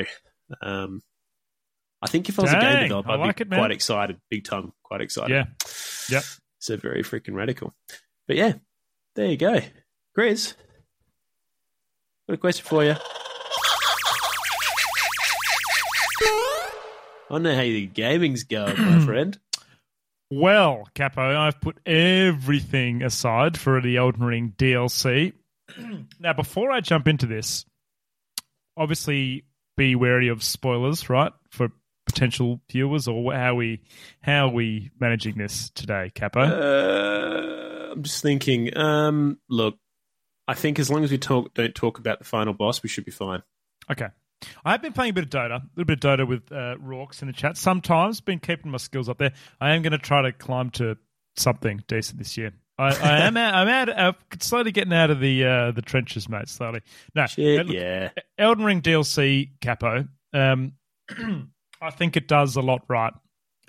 I think if I was a game developer, I'd be quite excited, big time, quite excited. Yeah. Yep. So very freaking radical. But yeah, there you go. Grizz, got a question for you. I don't know how your gaming's going, my friend. Well, Capo, I've put everything aside for the Elden Ring DLC. Now, before I jump into this, obviously be wary of spoilers, right, for potential viewers, or how are we managing this today, Capo? I'm just thinking. Look, I think as long as we don't talk about the final boss, we should be fine. Okay. I have been playing a bit of Dota, with Rorks in the chat. Sometimes been keeping my skills up there. I am going to try to climb to something decent this year. I'm slowly getting out of the trenches, mate. Slowly. No, Elden Ring DLC, Capo. I think it does a lot right.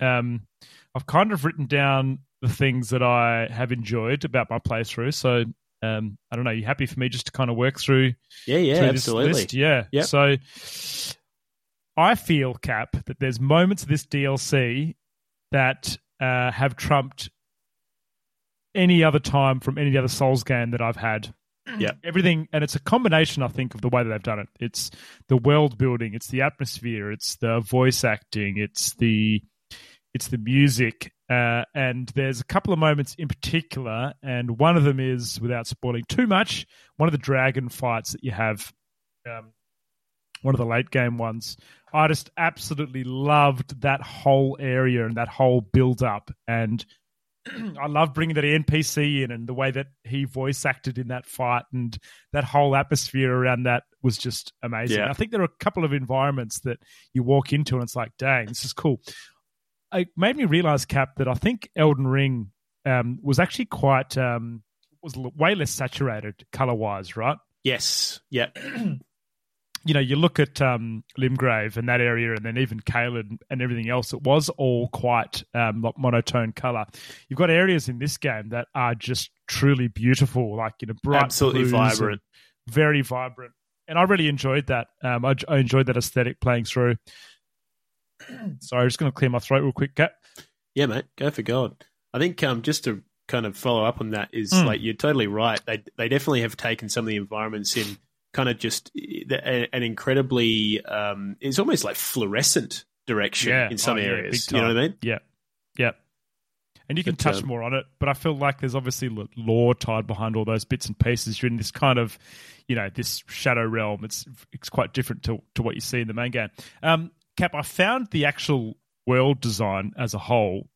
I've kind of written down the things that I have enjoyed about my playthrough. So I don't know. You happy for me just to kind of work through? Yeah, through absolutely. This list? Yeah. Yep. So I feel, Cap, that there's moments of this DLC that have trumped any other time from any other Souls game that I've had. Yeah, everything, and it's a combination, I think, of the way that they've done it. It's the world building, it's the atmosphere, it's the voice acting, it's the music, and there's a couple of moments in particular, and one of them is, without spoiling too much, one of the dragon fights that you have, one of the late game ones. I just absolutely loved that whole area and that whole build up, and I love bringing that NPC in and the way that he voice acted in that fight, and that whole atmosphere around that was just amazing. Yeah. I think there are a couple of environments that you walk into and it's like, dang, this is cool. It made me realize, Cap, that I think Elden Ring was actually quite was way less saturated color wise, right? Yes. Yeah. You know, you look at Limgrave and that area, and then even Caelid and everything else, it was all quite monotone color. You've got areas in this game that are just truly beautiful, like, you know, bright, absolutely blues, vibrant, very vibrant. And I really enjoyed that. I enjoyed that aesthetic playing through. Sorry, I'm just going to clear my throat real quick, Kat. Yeah, mate, go for God. I think just to kind of follow up on that is, like, you're totally right. They definitely have taken some of the environments in kind of just an incredibly, it's almost like fluorescent direction in some areas. You know what I mean? Yeah, yeah. And you can touch more on it, but I feel like there's obviously lore tied behind all those bits and pieces. You're in this kind of, you know, this shadow realm. It's quite different to what you see in the main game. Cap, I found the actual world design as a whole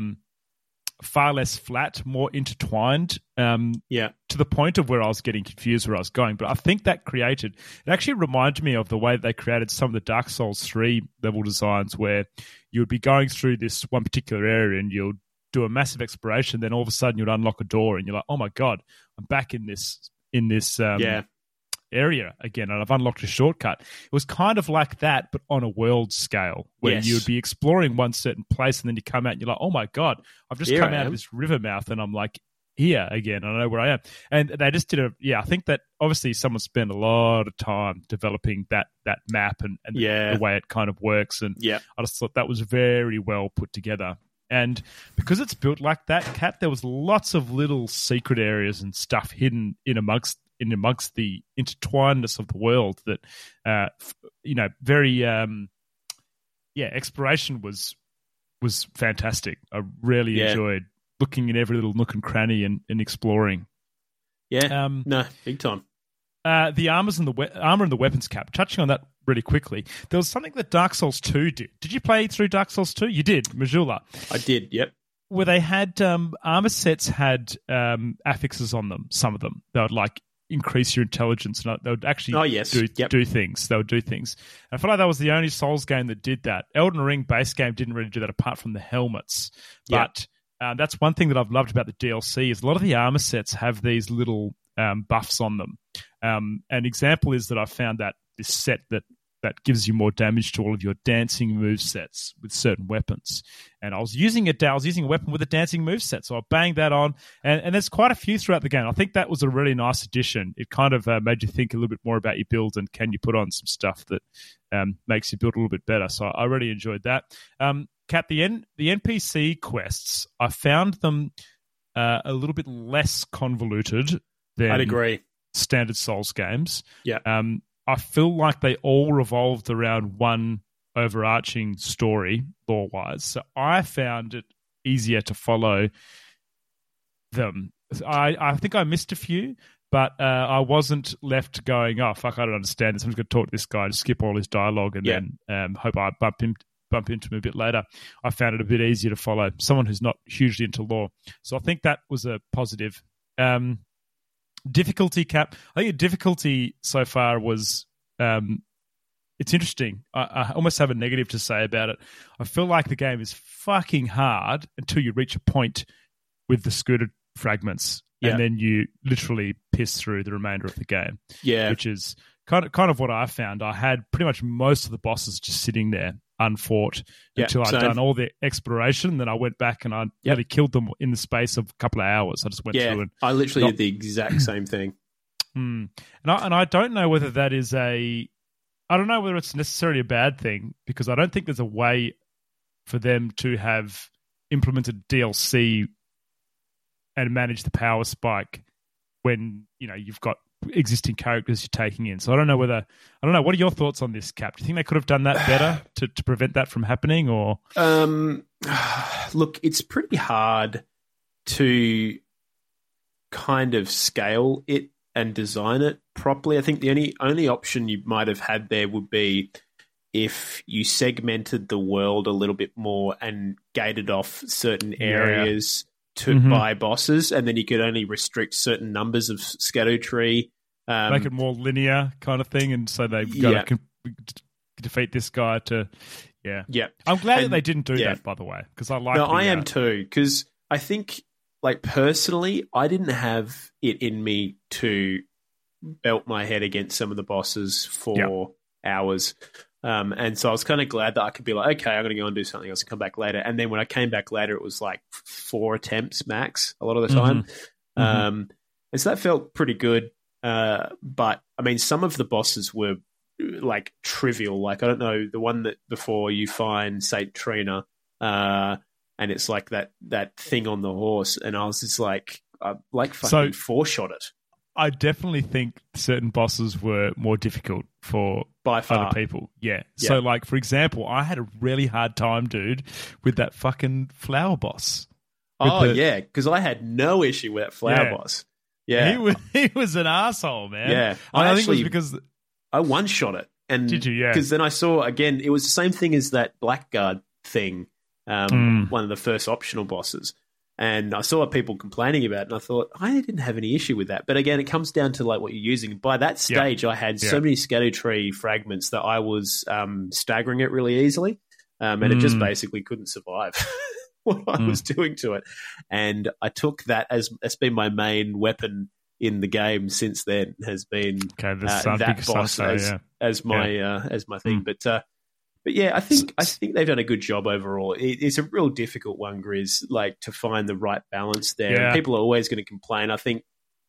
far less flat, more intertwined, to the point of where I was getting confused where I was going. But I think that it actually reminded me of the way that they created some of the Dark Souls 3 level designs, where you would be going through this one particular area and you'll do a massive exploration, then all of a sudden you'd unlock a door and you're like, oh my God, I'm back in this area again, and I've unlocked a shortcut. It was kind of like that, but on a world scale, where you'd be exploring one certain place and then you come out and you're like, oh my God, I've just come out of this river mouth and I'm like here again. I know where I am. And they just did I think that obviously someone spent a lot of time developing that map and the way it kind of works. And I just thought that was very well put together. And because it's built like that, Kat, there was lots of little secret areas and stuff hidden in amongst the intertwinedness of the world that, very, exploration was fantastic. I really enjoyed looking in every little nook and cranny and exploring. Yeah, no, big time. The armor and the weapons, Cap. Touching on that really quickly, there was something that Dark Souls 2 did. Did you play through Dark Souls 2? You did, Majula. I did, yep. Where they had armor sets had affixes on them, some of them. They would like increase your intelligence, and they would actually do things. They would do things. And I feel like that was the only Souls game that did that. Elden Ring base game didn't really do that apart from the helmets. But that's one thing that I've loved about the DLC is a lot of the armor sets have these little buffs on them. An example is that I found that this set that gives you more damage to all of your dancing move sets with certain weapons. And I was using a weapon with a dancing move set, so I banged that on. And there's quite a few throughout the game. I think that was a really nice addition. It kind of made you think a little bit more about your build and can you put on some stuff that makes your build a little bit better. So I really enjoyed that. Kat, the NPC quests, I found them a little bit less convoluted than I'd agree. Standard Souls games. Yeah. I feel like they all revolved around one overarching story, lore-wise. So I found it easier to follow them. I think I missed a few, but I wasn't left going, oh, fuck, I don't understand this. I'm just going to talk to this guy and skip all his dialogue and then hope I bump into him a bit later. I found it a bit easier to follow someone who's not hugely into lore. So I think that was a positive. Difficulty, Cap. I think the difficulty so far was it's interesting. I almost have a negative to say about it. I feel like the game is fucking hard until you reach a point with the scooter fragments, and then you literally piss through the remainder of the game. Yeah, which is kind of what I found. I had pretty much most of the bosses just sitting there, unfought until I'd done all the exploration. Then I went back and I nearly killed them in the space of a couple of hours. I just went through and I literally did the exact same thing. And I don't know whether that is I don't know whether it's necessarily a bad thing, because I don't think there's a way for them to have implemented DLC and manage the power spike when, you've got existing characters you're taking in. So I don't know. What are your thoughts on this, Cap? Do you think they could have done that better to prevent that from happening, or? Look, it's pretty hard to kind of scale it and design it properly. I think the only option you might have had there would be if you segmented the world a little bit more and gated off certain areas to buy bosses, and then you could only restrict certain numbers of Scadutree Tree. Make it more linear kind of thing, and so they've got to defeat this guy to... Yeah. I'm glad that they didn't do that, by the way, because I like... No, I am too, because I think... personally, I didn't have it in me to belt my head against some of the bosses for hours. And so I was kind of glad that I could be like, okay, I'm going to go and do something else and come back later. And then when I came back later, it was like 4 attempts max a lot of the time. And so that felt pretty good. But, I mean, some of the bosses were, trivial. I don't know, the one that before you find Saint Trina, and it's like that thing on the horse, and I was just fucking four-shot it. I definitely think certain bosses were more difficult for by far other people. Yeah. So, for example, I had a really hard time, dude, with that fucking flower boss. Because I had no issue with that flower boss. Yeah, he was an asshole, man. Yeah, I think it was because I one-shot it. And did you? Yeah. Because then I saw again, it was the same thing as that Blackguard thing. One of the first optional bosses, and I saw people complaining about it, and I thought I didn't have any issue with that. But again, it comes down to what you're using. By that stage, I had so many Scadutree fragments that I was staggering it really easily, and it just basically couldn't survive what I was doing to it. And I took that as been my main weapon in the game since then. Has been that boss as my thing, But yeah, I think they've done a good job overall. It's a real difficult one, Grizz, to find the right balance there. Yeah. And people are always going to complain. I think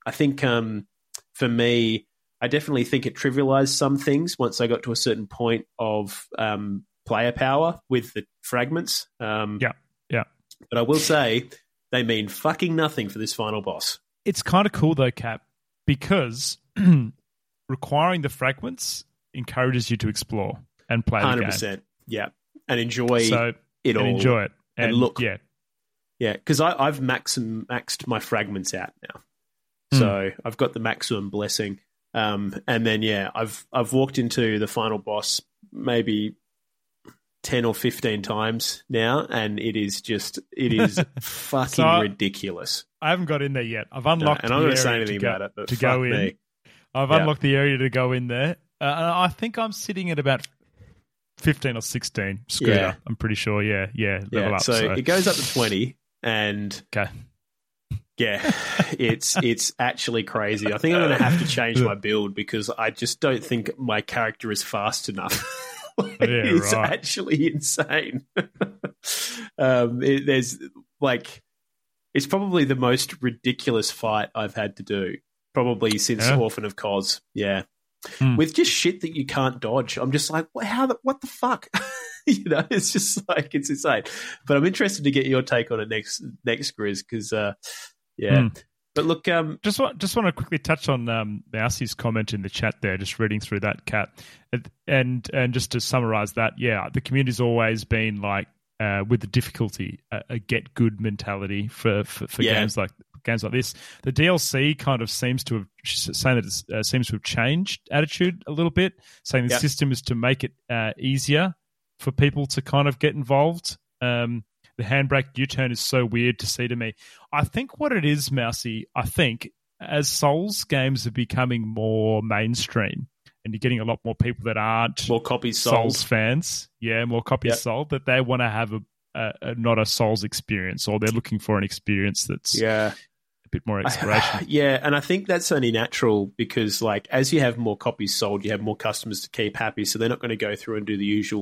for me, I definitely think it trivialized some things once I got to a certain point of player power with the fragments. But I will say they mean fucking nothing for this final boss. It's kind of cool though, Cap, because requiring the fragments encourages you to explore and play 100%, the game. Yeah, and enjoy it all. And enjoy it. And look. Yeah, because I've maxed my fragments out now. So I've got the maximum blessing. And then, I've walked into the final boss maybe 10 or 15 times now, and it is fucking ridiculous. I haven't got in there yet. I've unlocked and I'm not going to say anything about it, but to go in. Me. I've unlocked the area to go in there. I think I'm sitting at about 15 or 16 Scooter. Yeah. I'm pretty sure. Level up. So it goes up to 20, and it's actually crazy. I think I'm going to have to change my build because I just don't think my character is fast enough. It's actually insane. It's probably the most ridiculous fight I've had to do, probably since Orphan of Kos. Yeah. With just shit that you can't dodge. I'm just like, what the fuck? It's just it's insane. But I'm interested to get your take on it next Grizz, because But look, just want to quickly touch on Mousie's comment in the chat there. Just reading through that, Cat, and just to summarize that, the community's always been with the difficulty, a get good mentality for games like this. The DLC kind of seems to have seems to have changed attitude a little bit, saying the system is to make it easier for people to kind of get involved. The handbrake U-turn is so weird to see to me. I think what it is, Mousy, as Souls games are becoming more mainstream and you're getting a lot more people that aren't more copies Souls fans, more copies sold, that they want to have not a Souls experience, or they're looking for an experience that's a bit more exploration. And I think that's only natural because as you have more copies sold, you have more customers to keep happy, so they're not going to go through and do the usual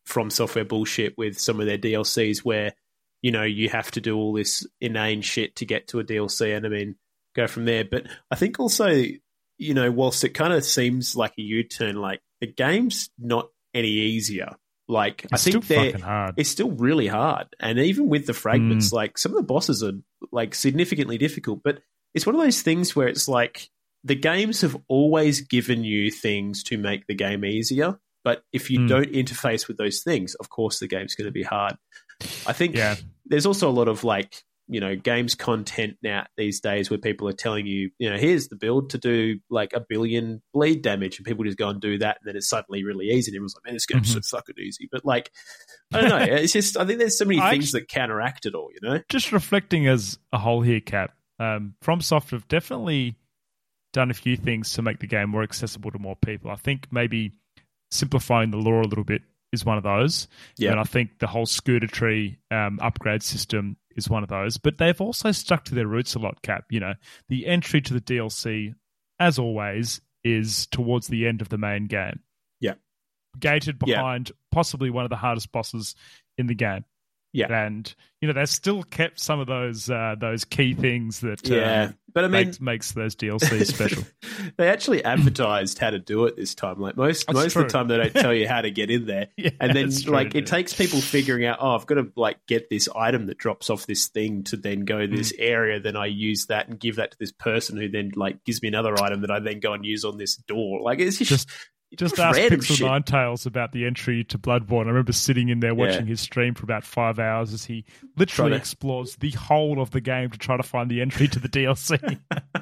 From Software bullshit with some of their DLCs where, you know, you have to do all this inane shit to get to a DLC and, I mean, go from there. But I think also, you know, whilst it kind of seems like a U-turn, like the game's not any easier. Like, It's I think still fucking hard. it's still really hard. And even with the fragments, like some of the bosses are like significantly difficult, but it's one of those things where it's like the games have always given you things to make the game easier. But if you don't interface with those things, of course, the game's going to be hard. I think there's also a lot of like, you know, games content now these days where people are telling you, you know, here's the build to do like 1 billion bleed damage, and people just go and do that, and then it's suddenly really easy, and everyone's like, man, this game's so fucking easy. But like, I don't know, it's just, I think there's so many things that counteract it all, you know? Just reflecting as a whole here, Cap, FromSoft have definitely done a few things to make the game more accessible to more people. I think maybe simplifying the lore a little bit is one of those. Yeah. And I think the whole Scooter Tree upgrade system is one of those. But they've also stuck to their roots a lot, Cap. You know, the entry to the DLC, as always, is towards the end of the main game. Yeah. Gated behind possibly one of the hardest bosses in the game. Yeah. And, you know, they've still kept some of those key things that but I mean, makes those DLCs special. They actually advertised how to do it this time. Like most of the time, they don't tell you how to get in there. And then like it takes people figuring out, oh, I've got to like get this item that drops off this thing to then go to this area. Then I use that and give that to this person who then like gives me another item that I then go and use on this door. Like it's just ask Pixel Ninetales about the entry to Bloodborne. I remember sitting in there watching his stream for about 5 hours as he literally explores the whole of the game to try to find the entry to the DLC.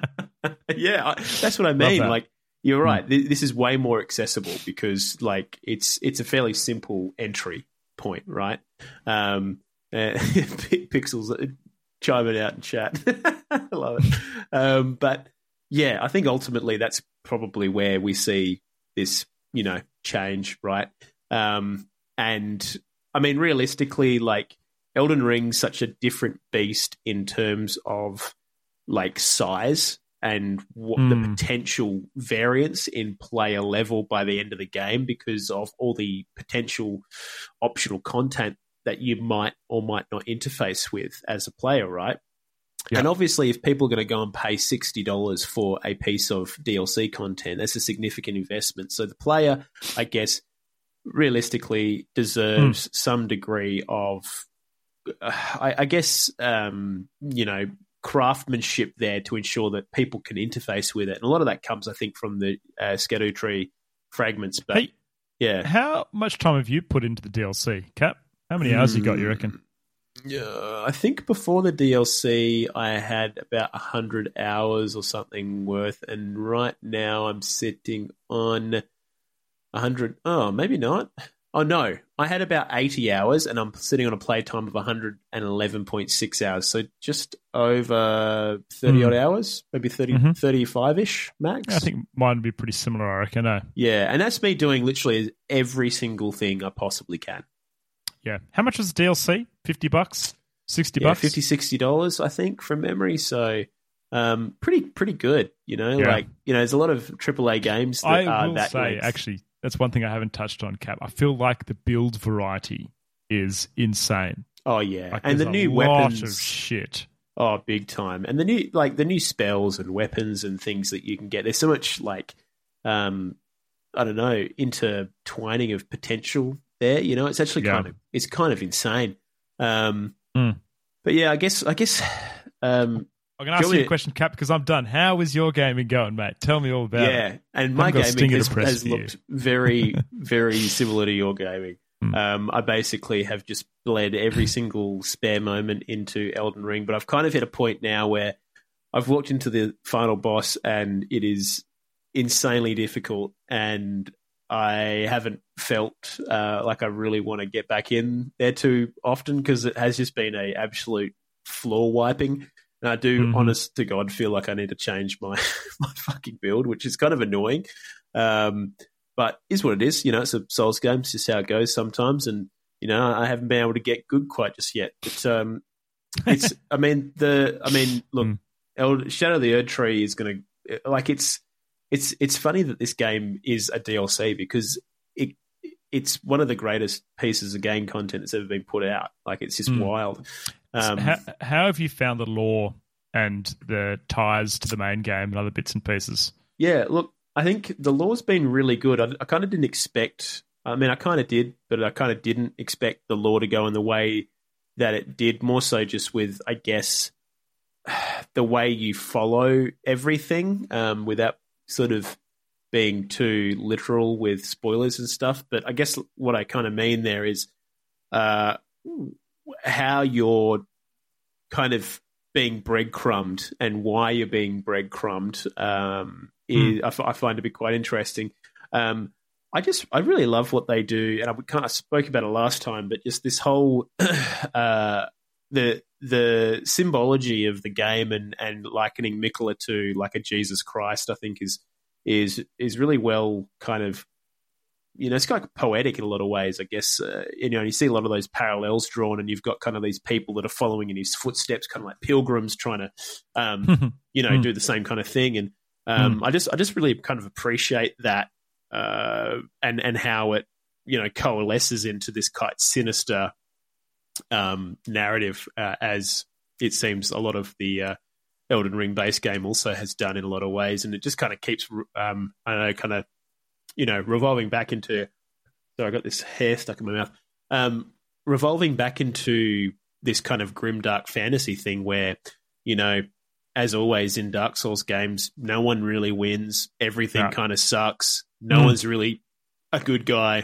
That's what I mean. Like, you're right. This is way more accessible because, like, it's a fairly simple entry point, right? Pixels chiming out in chat. I love it. But yeah, I think ultimately that's probably where we see this, you know, change, right? And I mean, realistically, like Elden Ring's such a different beast in terms of like size and what the potential variance in player level by the end of the game because of all the potential optional content that you might or might not interface with as a player, right? Yeah. And obviously, if people are going to go and pay $60 for a piece of DLC content, that's a significant investment. So the player, I guess, realistically deserves some degree of, I guess, you know, craftsmanship there to ensure that people can interface with it. And a lot of that comes, I think, from the Scooter Tree fragments. But yeah, how much time have you put into the DLC, Cap? How many hours you got, you reckon? Yeah, I think before the DLC, I had about 100 hours or something worth, and right now I'm sitting on 100. Oh, maybe not. Oh no, I had about 80 hours, and I'm sitting on a playtime of 111.6 hours, so just over 30 odd hours, maybe 35-ish max. Yeah, I think mine would be pretty similar, I reckon. Yeah, and that's me doing literally every single thing I possibly can. Yeah. How much was the DLC? $50? $60? $50, $60, I think, from memory. So pretty good, you know. Yeah. Like, you know, there's a lot of AAA games that are that length. Actually, that's one thing I haven't touched on, Cap. I feel like the build variety is insane. Oh, yeah. Like, and the new weapons. Of shit. Oh, big time. And the new spells and weapons and things that you can get. There's so much, like, I don't know, intertwining of potential there, you know. It's actually kind of insane. But yeah, I guess I'm going to ask you a question, Cap, because I'm done. How is your gaming going, mate? Tell me all about it. Yeah, and my gaming has looked very, very similar to your gaming. I basically have just bled every single spare moment into Elden Ring, but I've kind of hit a point now where I've walked into the final boss and it is insanely difficult, and I haven't felt like I really want to get back in there too often because it has just been a absolute floor wiping. And I do, honest to God, feel like I need to change my fucking build, which is kind of annoying. But is what it is. You know, it's a Souls game. It's just how it goes sometimes. And, you know, I haven't been able to get good quite just yet. But it's, look, Shadow of the Erdtree is going to, like, it's funny that this game is a DLC because it's one of the greatest pieces of game content that's ever been put out. Like, it's just wild. How have you found the lore and the ties to the main game and other bits and pieces? Yeah, look, I think the lore's been really good. I kind of didn't expect... I mean, I kind of did, but I kind of didn't expect the lore to go in the way that it did, more so just with, I guess, the way you follow everything without sort of being too literal with spoilers and stuff. But I guess what I kind of mean there is how you're kind of being breadcrumbed and why you're being breadcrumbed I find to be quite interesting. I really love what they do, and I kind of spoke about it last time, but just this whole the symbology of the game and likening Mikola to like a Jesus Christ, I think is really well kind of, it's kind of poetic in a lot of ways, I guess. You see a lot of those parallels drawn, and you've got kind of these people that are following in his footsteps, kind of like pilgrims trying to, do the same kind of thing. And I just really kind of appreciate that. And how it, coalesces into this quite sinister narrative, as it seems a lot of the Elden Ring base game also has done in a lot of ways, and it just kind of keeps, revolving back into. Sorry, I got this hair stuck in my mouth. Revolving back into this kind of grimdark fantasy thing where, as always in Dark Souls games, no one really wins. Everything kind of sucks. No one's really a good guy,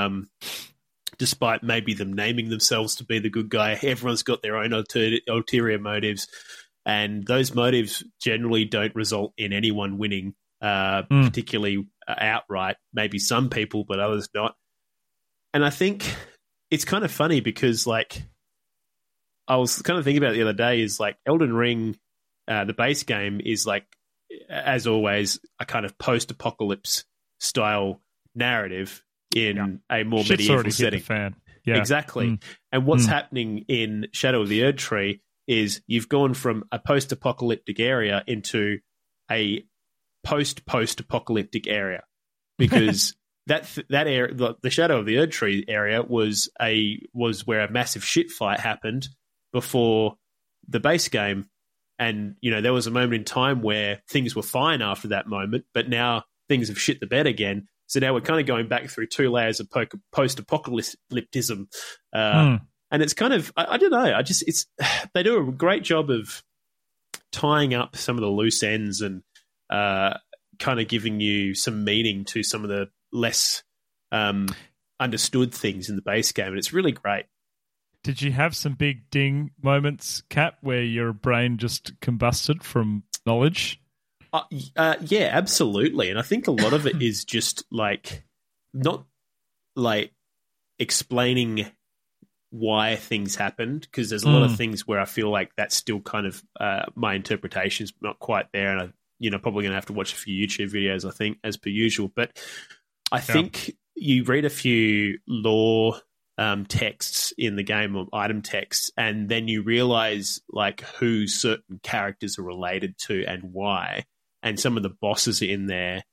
despite maybe them naming themselves to be the good guy. Everyone's got their own ulterior motives, and those motives generally don't result in anyone winning, particularly outright. Maybe some people, but others not. And I think it's kind of funny because, like, I was kind of thinking about it the other day, is like Elden Ring, the base game is like, as always, a kind of post-apocalypse style narrative in a more medieval setting. Fan. Yeah. Exactly. And what's happening in Shadow of the Erdtree is you've gone from a post-apocalyptic area into a post-apocalyptic area, because that area, the Shadow of the Erdtree area, was where a massive shit fight happened before the base game. And, there was a moment in time where things were fine after that moment, but now things have shit the bed again. So now we're kind of going back through two layers of post-apocalypticism. And it's kind of, I don't know, they do a great job of tying up some of the loose ends and kind of giving you some meaning to some of the less understood things in the base game. And it's really great. Did you have some big ding moments, Cap, where your brain just combusted from knowledge? Yeah, absolutely. And I think a lot of it is just like not like explaining why things happened, because there's a lot of things where I feel like that's still kind of my interpretation's not quite there, and I probably going to have to watch a few YouTube videos, I think, as per usual. But I think you read a few lore texts in the game, or item texts, and then you realize like who certain characters are related to and why. And some of the bosses are in there.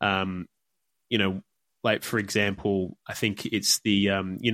Like, for example, I think it's the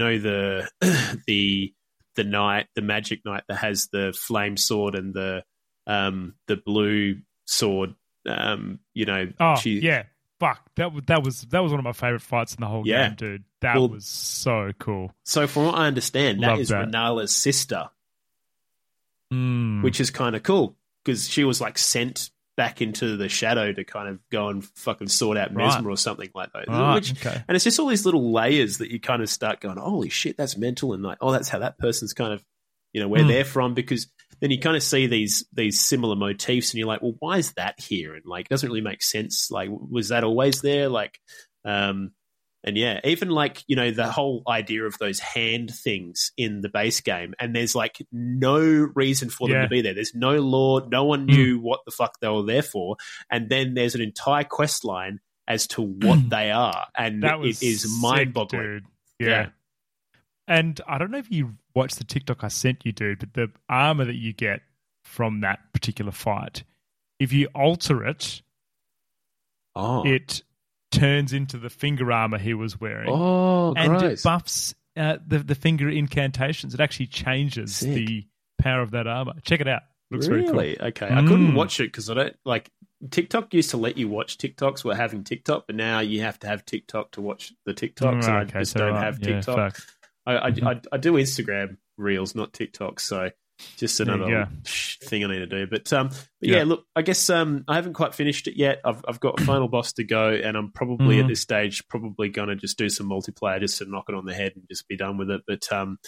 the knight, the magic knight that has the flame sword and the blue sword. Yeah. Fuck, that was one of my favorite fights in the whole game, dude. That was so cool. So from what I understand, that is Renala's sister, which is kind of cool, because she was like sent back into the shadow to kind of go and fucking sort out Mesmer or something like that. And it's just all these little layers that you kind of start going, holy shit, that's mental, and like, oh, that's how that person's kind of, where they're from, because then you kind of see these similar motifs, and you're like, well, why is that here? And like, it doesn't really make sense. Like, was that always there? Like, and yeah, even like, the whole idea of those hand things in the base game, and there's like no reason for them to be there. There's no lore. No one knew what the fuck they were there for. And then there's an entire quest line as to what they are. And it is mind-boggling. Dude. Yeah. And I don't know if you watched the TikTok I sent you, dude, but the armor that you get from that particular fight, if you alter it, it turns into the finger armor he was wearing. Oh, and gross. it buffs the finger incantations. It actually changes the power of that armor. Check it out. Looks very cool. Really? Okay. I couldn't watch it because I don't like TikTok used to let you watch TikToks. We're having TikTok, but now you have to have TikTok to watch the TikToks. And I just don't have TikTok. I do Instagram Reels, not TikTok. So just another thing I need to do. But yeah, look, I guess I haven't quite finished it yet. I've got a final boss to go, and I'm probably at this stage going to just do some multiplayer just to knock it on the head and just be done with it. But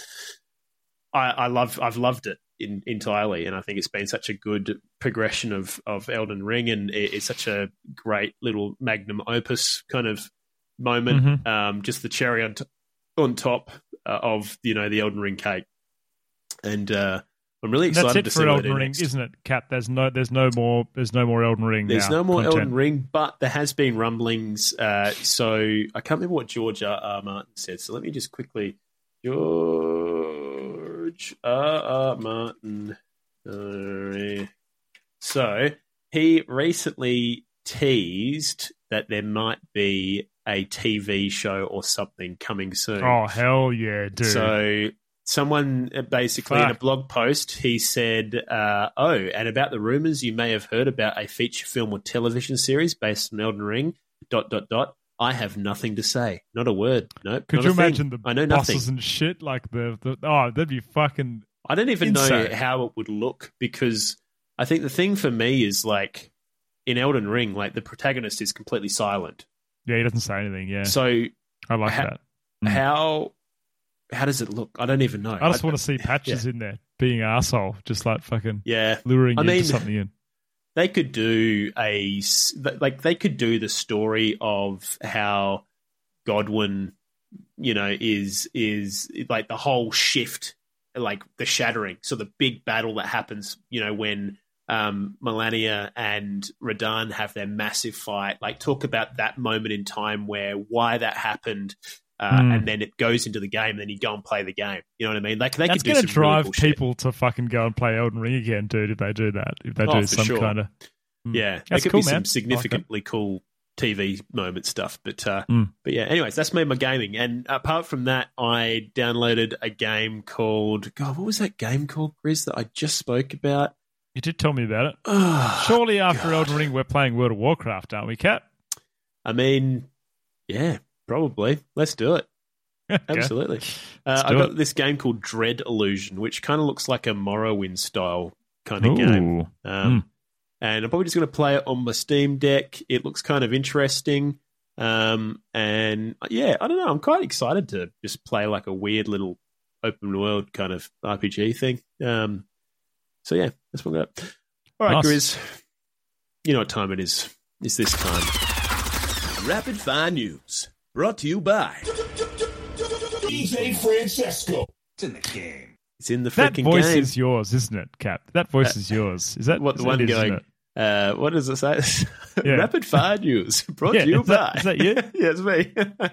I've loved it entirely, and I think it's been such a good progression of Elden Ring, and it's such a great little magnum opus kind of moment. Just the cherry on top of the Elden Ring cake, and I'm really excited to see what they do next. Isn't it, Cap? There's no more Elden Ring. There's now, no more content. Elden Ring, but there has been rumblings. So I can't remember what George R. Martin said. So let me just quickly. George R. Martin. So he recently teased that there might be a TV show or something coming soon. Oh, hell yeah, dude. So someone basically in a blog post, he said, and about the rumors you may have heard about a feature film or television series based on Elden Ring, ... I have nothing to say. Not a word. No. Could you imagine the bosses nothing. And shit? Like that'd be fucking I don't even insane. know how it would look, because I think the thing for me is, like, in Elden Ring, like, the protagonist is completely silent. Yeah, he doesn't say anything, yeah. So I like that. How does it look? I don't even know. I just want to see Patches in there being an arsehole, just like fucking luring you into something in. They could do the story of how Godwyn, is like the whole shift, like the shattering. So the big battle that happens, when Melania and Radahn have their massive fight, like talk about that moment in time why that happened. And then it goes into the game, and then you go and play the game. You know what I mean? Like that's going to drive really cool people to fucking go and play Elden Ring again, dude. If they do that, if they do some kind of there could cool, be some significantly cool TV moment stuff. But yeah. Anyways, that's me, my gaming. And apart from that, I downloaded a game called what was that game called, Grizz, that I just spoke about? You did tell me about it. Surely after Elden Ring, we're playing World of Warcraft, aren't we, Kat? I mean, yeah. Probably. Let's do it. Okay. Absolutely. I got this game called Dread Illusion, which kind of looks like a Morrowind style kind of game. And I'm probably just going to play it on my Steam Deck. It looks kind of interesting. And yeah, I don't know. I'm quite excited to just play like a weird little open world kind of RPG thing. So yeah, that's what I got. All right, Grizz. You know what time it is. It's this time. Rapid Fire News. Brought to you by DJ Francesco. It's in the game. It's in the freaking game. That voice is yours, isn't it, Cap? That voice is yours. Is that what the one going? What does it say? Yeah. Rapid Fire News brought to you by. Is that you? Yeah, it's me.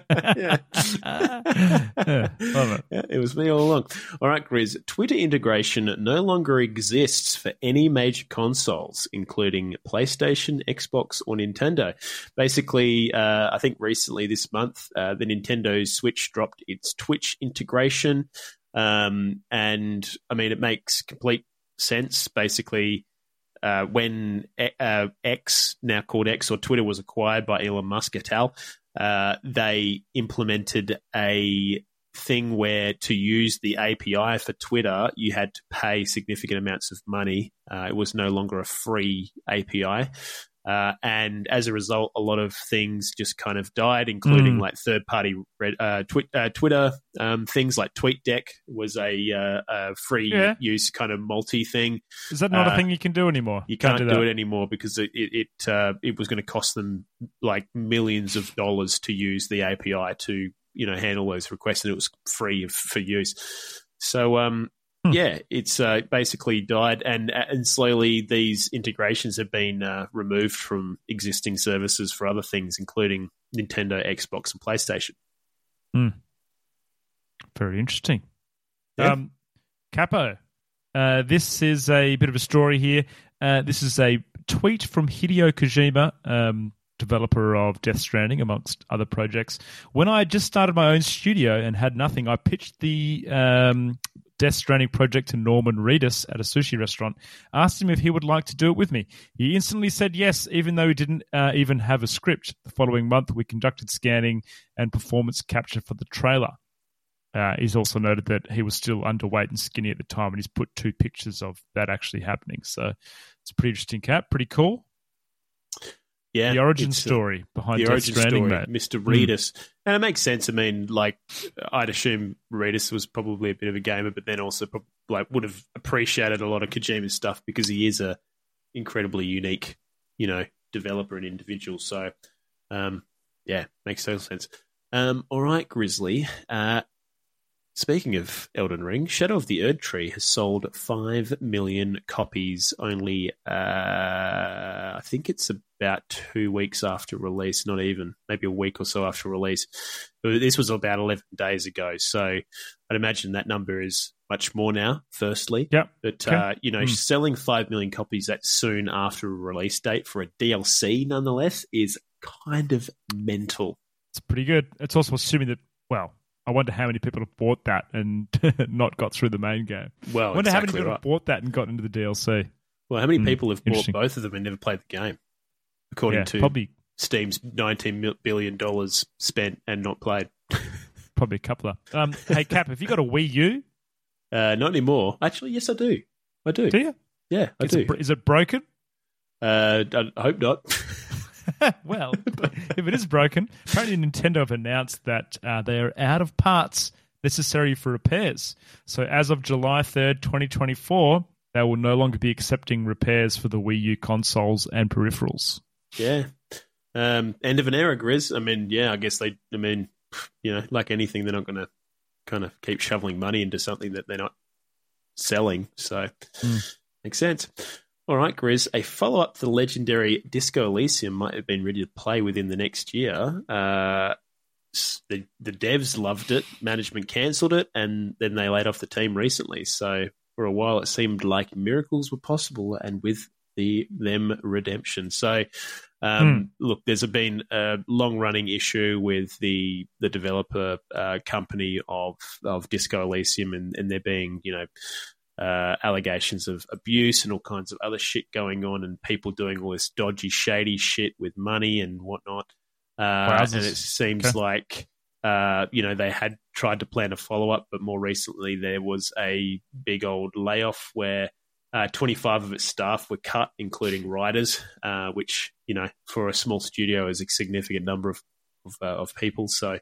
Love it. Yeah, it was me all along. All right, Grizz. Twitter integration no longer exists for any major consoles, including PlayStation, Xbox, or Nintendo. Basically, I think recently this month, the Nintendo Switch dropped its Twitch integration. And I mean, it makes complete sense. Basically, when X, now called X, or Twitter, was acquired by Elon Musk et al., they implemented a thing where to use the API for Twitter, you had to pay significant amounts of money. It was no longer a free API. And as a result, a lot of things just kind of died, including like third-party Twitter things like TweetDeck was a free use kind of multi thing. Is that not a thing you can do anymore? You can't do it anymore because it was going to cost them like millions of dollars to use the API to handle those requests, and it was free for use. So yeah, it's basically died, and slowly these integrations have been removed from existing services for other things, including Nintendo, Xbox, and PlayStation. Very interesting. Yeah. Capo, this is a bit of a story here. This is a tweet from Hideo Kojima developer of Death Stranding, amongst other projects. When I just started my own studio and had nothing, I pitched the Death Stranding project to Norman Reedus at a sushi restaurant, asked him if he would like to do it with me. He instantly said yes, even though he didn't even have a script. The following month, we conducted scanning and performance capture for the trailer. He's also noted that he was still underweight and skinny at the time, and he's put 2 pictures of that actually happening. So it's a pretty interesting Cap, pretty cool. Yeah, the origin story behind the Death origin Stranding, story, mate. Mr. Reedus, and it makes sense. I mean, like, I'd assume Reedus was probably a bit of a gamer, but then also would have appreciated a lot of Kojima's stuff because he is a incredibly unique, developer and individual. So, yeah, makes total sense. All right, Grizzly. Speaking of Elden Ring, Shadow of the Erdtree has sold 5 million copies only, I think it's about 2 weeks after release, not even, maybe a week or so after release. This was about 11 days ago, so I'd imagine that number is much more now, firstly. Yep. But, okay. Selling 5 million copies that soon after a release date for a DLC, nonetheless, is kind of mental. It's pretty good. It's also assuming that, well, I wonder how many people have bought that and not got through the main game. Well, I wonder how many people right. have bought that and got into the DLC. Well, how many people have bought both of them and never played the game? According to probably Steam's $19 billion spent and not played. Probably a couple of. Hey, Cap, have you got a Wii U? Not anymore. Actually, yes, I do. I do. Do you? Yeah, I do. Is it broken? I hope not. Well, if it is broken, apparently Nintendo have announced that they are out of parts necessary for repairs. So as of July 3rd, 2024, they will no longer be accepting repairs for the Wii U consoles and peripherals. Yeah. End of an era, Grizz. I mean, yeah, I guess like anything, they're not going to kind of keep shoveling money into something that they're not selling. So, makes sense. All right, Grizz, a follow-up to the legendary Disco Elysium might have been ready to play within the next year. The devs loved it, management cancelled it, and then they laid off the team recently. So for a while it seemed like miracles were possible, and with them redemption. So look, there's been a long-running issue with the developer company of Disco Elysium, and there being, allegations of abuse and all kinds of other shit going on, and people doing all this dodgy, shady shit with money and whatnot. And it seems like, they had tried to plan a follow-up, but more recently there was a big old layoff where 25 of its staff were cut, including writers, which, for a small studio is a significant number of people. So,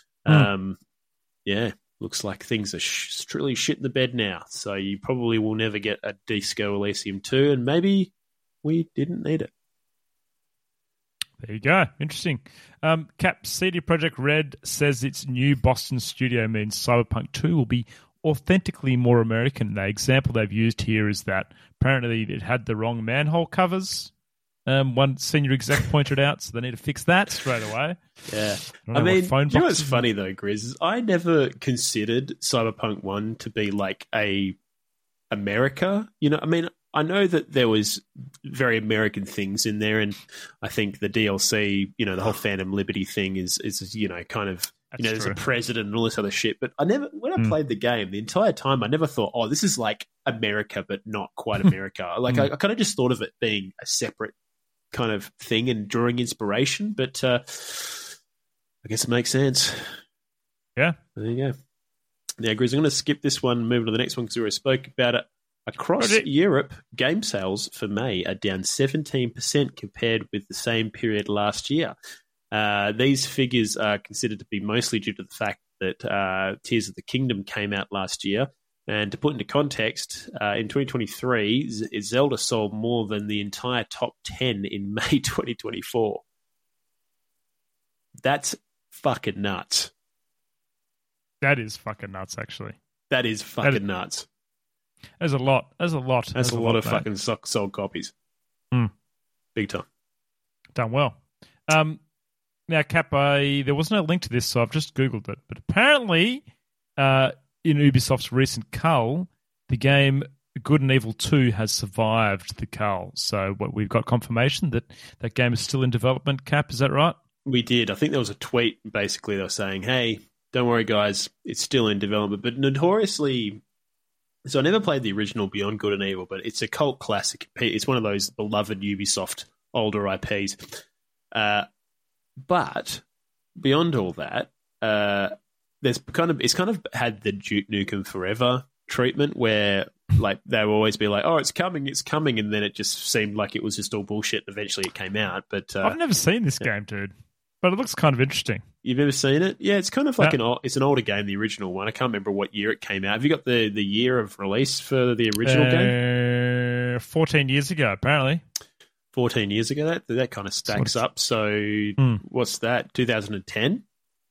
yeah. Looks like things are truly shit in the bed now. So you probably will never get a Disco Elysium 2, and maybe we didn't need it. There you go. Interesting. Cap, CD Projekt Red says its new Boston studio means Cyberpunk 2 will be authentically more American. The example they've used here is that apparently it had the wrong manhole covers. One senior exec pointed out, so they need to fix that straight away. Yeah. I mean, you know what's funny though, Grizz, is I never considered Cyberpunk 1 to be like a America. I know that there was very American things in there, and I think the DLC, the whole Phantom Liberty thing is kind of, there's a president and all this other shit. But when I played the game, the entire time, I never thought, oh, this is like America, but not quite America. I kind of just thought of it being a separate kind of thing and drawing inspiration, but I guess it makes sense. Yeah. There you go. Now, Grizz, I'm going to skip this one, move on to the next one because we already spoke about it. Across Europe, game sales for May are down 17% compared with the same period last year. These figures are considered to be mostly due to the fact that Tears of the Kingdom came out last year. And to put into context, in 2023, Zelda sold more than the entire top 10 in May 2024. That's fucking nuts. That is fucking nuts, actually. That is fucking nuts. There's a lot. That's a lot of fucking sold copies. Big time. Done well. Now, Cap, there was no link to this, so I've just Googled it. But apparently, in Ubisoft's recent cull, the game Good and Evil 2 has survived the cull. So we've got confirmation that that game is still in development. Cap, is that right? We did. I think there was a tweet. Basically, they were saying, "Hey, don't worry, guys, it's still in development." But notoriously, so I never played the original Beyond Good and Evil, but it's a cult classic. It's one of those beloved Ubisoft older IPs. But beyond all that, it's kind of had the Duke Nukem Forever treatment, where like they will always be like, "Oh, it's coming," and then it just seemed like it was just all bullshit. Eventually, it came out. But I've never seen this game, dude, but it looks kind of interesting. You've ever seen it? Yeah, it's kind of like it's an older game, the original one. I can't remember what year it came out. Have you got the year of release for the original game? 14 years ago, apparently. 14 years ago. That kind of stacks up. So what's that? 2010.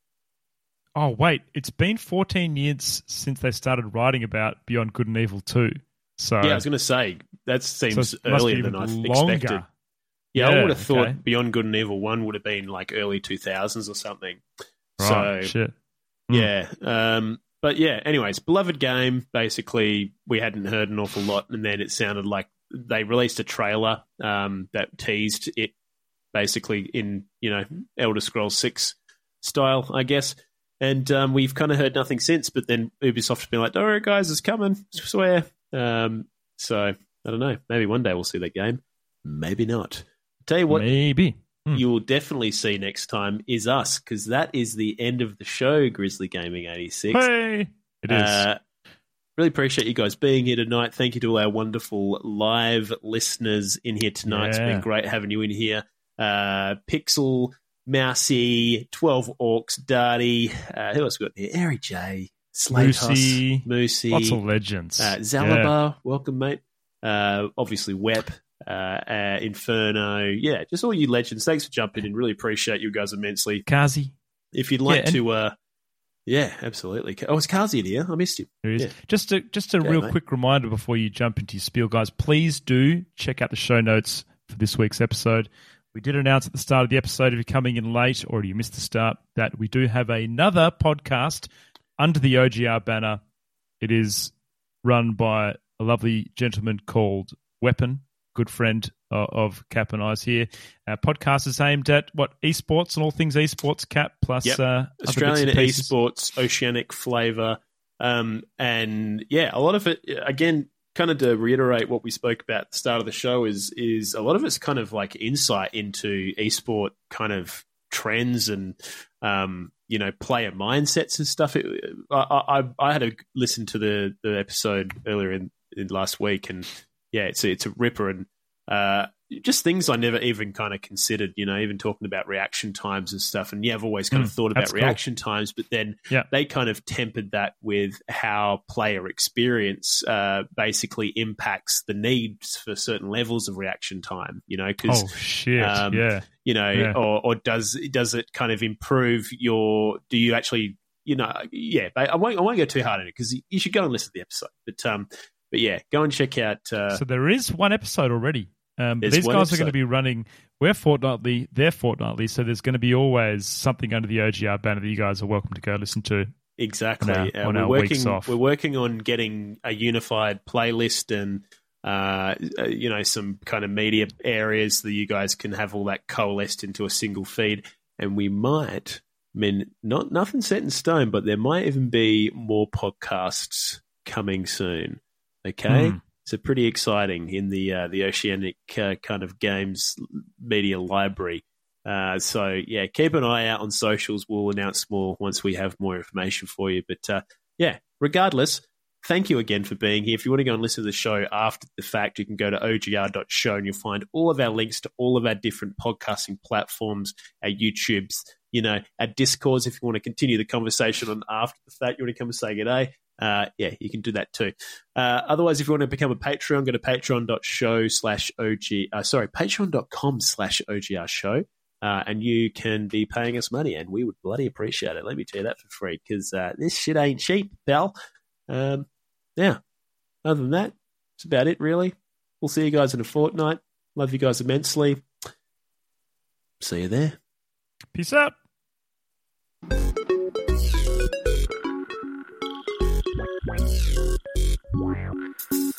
Oh, wait. It's been 14 years since they started writing about Beyond Good and Evil 2. So yeah, I was going to say, that seems earlier than I expected. Yeah, I would have thought Beyond Good and Evil 1 would have been like early 2000s or something. Right, so, shit. Yeah. But yeah, anyways, beloved game. Basically, we hadn't heard an awful lot, and then it sounded like they released a trailer that teased it basically in, Elder Scrolls 6 style, I guess. And we've kind of heard nothing since, but then Ubisoft has been like, "Don't worry, guys, it's coming, I swear." So, I don't know. Maybe one day we'll see that game. Maybe not. Tell you what, maybe you will definitely see next time is us, because that is the end of the show, Grizzly Gaming 86. Hey! It is. Really appreciate you guys being here tonight. Thank you to all our wonderful live listeners in here tonight. Yeah. It's been great having you in here. Pixel, Mousy, 12 Orcs, Darty, who else we got here? Airy J, Slatos, Moosey. Lots of legends. Zalabar, welcome, mate. Obviously, Wep. Inferno, yeah, just all you legends. Thanks for jumping in. Really appreciate you guys immensely. Kazi, if you'd like to, yeah, absolutely. Oh, it's Kazi in here. I missed him. There he is. Yeah. Just a real quick reminder before you jump into your spiel, guys. Please do check out the show notes for this week's episode. We did announce at the start of the episode, if you're coming in late or you missed the start, that we do have another podcast under the OGR banner. It is run by a lovely gentleman called Weapon, good friend of Cap and I's here. Our podcast is aimed at esports and all things esports, Cap, plus Australian esports, oceanic flavour, and yeah, a lot of it again. Kind of to reiterate what we spoke about at the start of the show is a lot of it's kind of like insight into esport kind of trends and player mindsets and stuff. I had to listen to the episode earlier in last week, and yeah, it's a ripper, and just things I never even kind of considered, even talking about reaction times and stuff. And yeah, I've always kind of thought about reaction times, but then they kind of tempered that with how player experience basically impacts the needs for certain levels of reaction time, because or does it kind of improve do you actually, I won't go too hard on it because you should go and listen to the episode, but yeah, go and check out. So there is one episode already. These guys are going to be running. We're fortnightly, they're fortnightly, so there's going to be always something under the OGR banner that you guys are welcome to go listen to. Exactly. We're working on getting a unified playlist and some kind of media areas that you guys can have all that coalesced into a single feed. And we might, nothing set in stone, but there might even be more podcasts coming soon. Okay. So pretty exciting in the Oceanic kind of games media library. So yeah, keep an eye out on socials. We'll announce more once we have more information for you. But yeah, regardless, thank you again for being here. If you want to go and listen to the show after the fact, you can go to ogr.show and you'll find all of our links to all of our different podcasting platforms, our YouTubes, our Discords. If you want to continue the conversation on after the fact, you want to come and say good day. Yeah, you can do that too. Otherwise, if you want to become a Patreon, go to patreon.com/OGR show, and you can be paying us money, and we would bloody appreciate it. Let me tell you that for free, because this shit ain't cheap, pal. Yeah. Other than that, that's about it, really. We'll see you guys in a fortnight. Love you guys immensely. See you there. Peace out. Wow.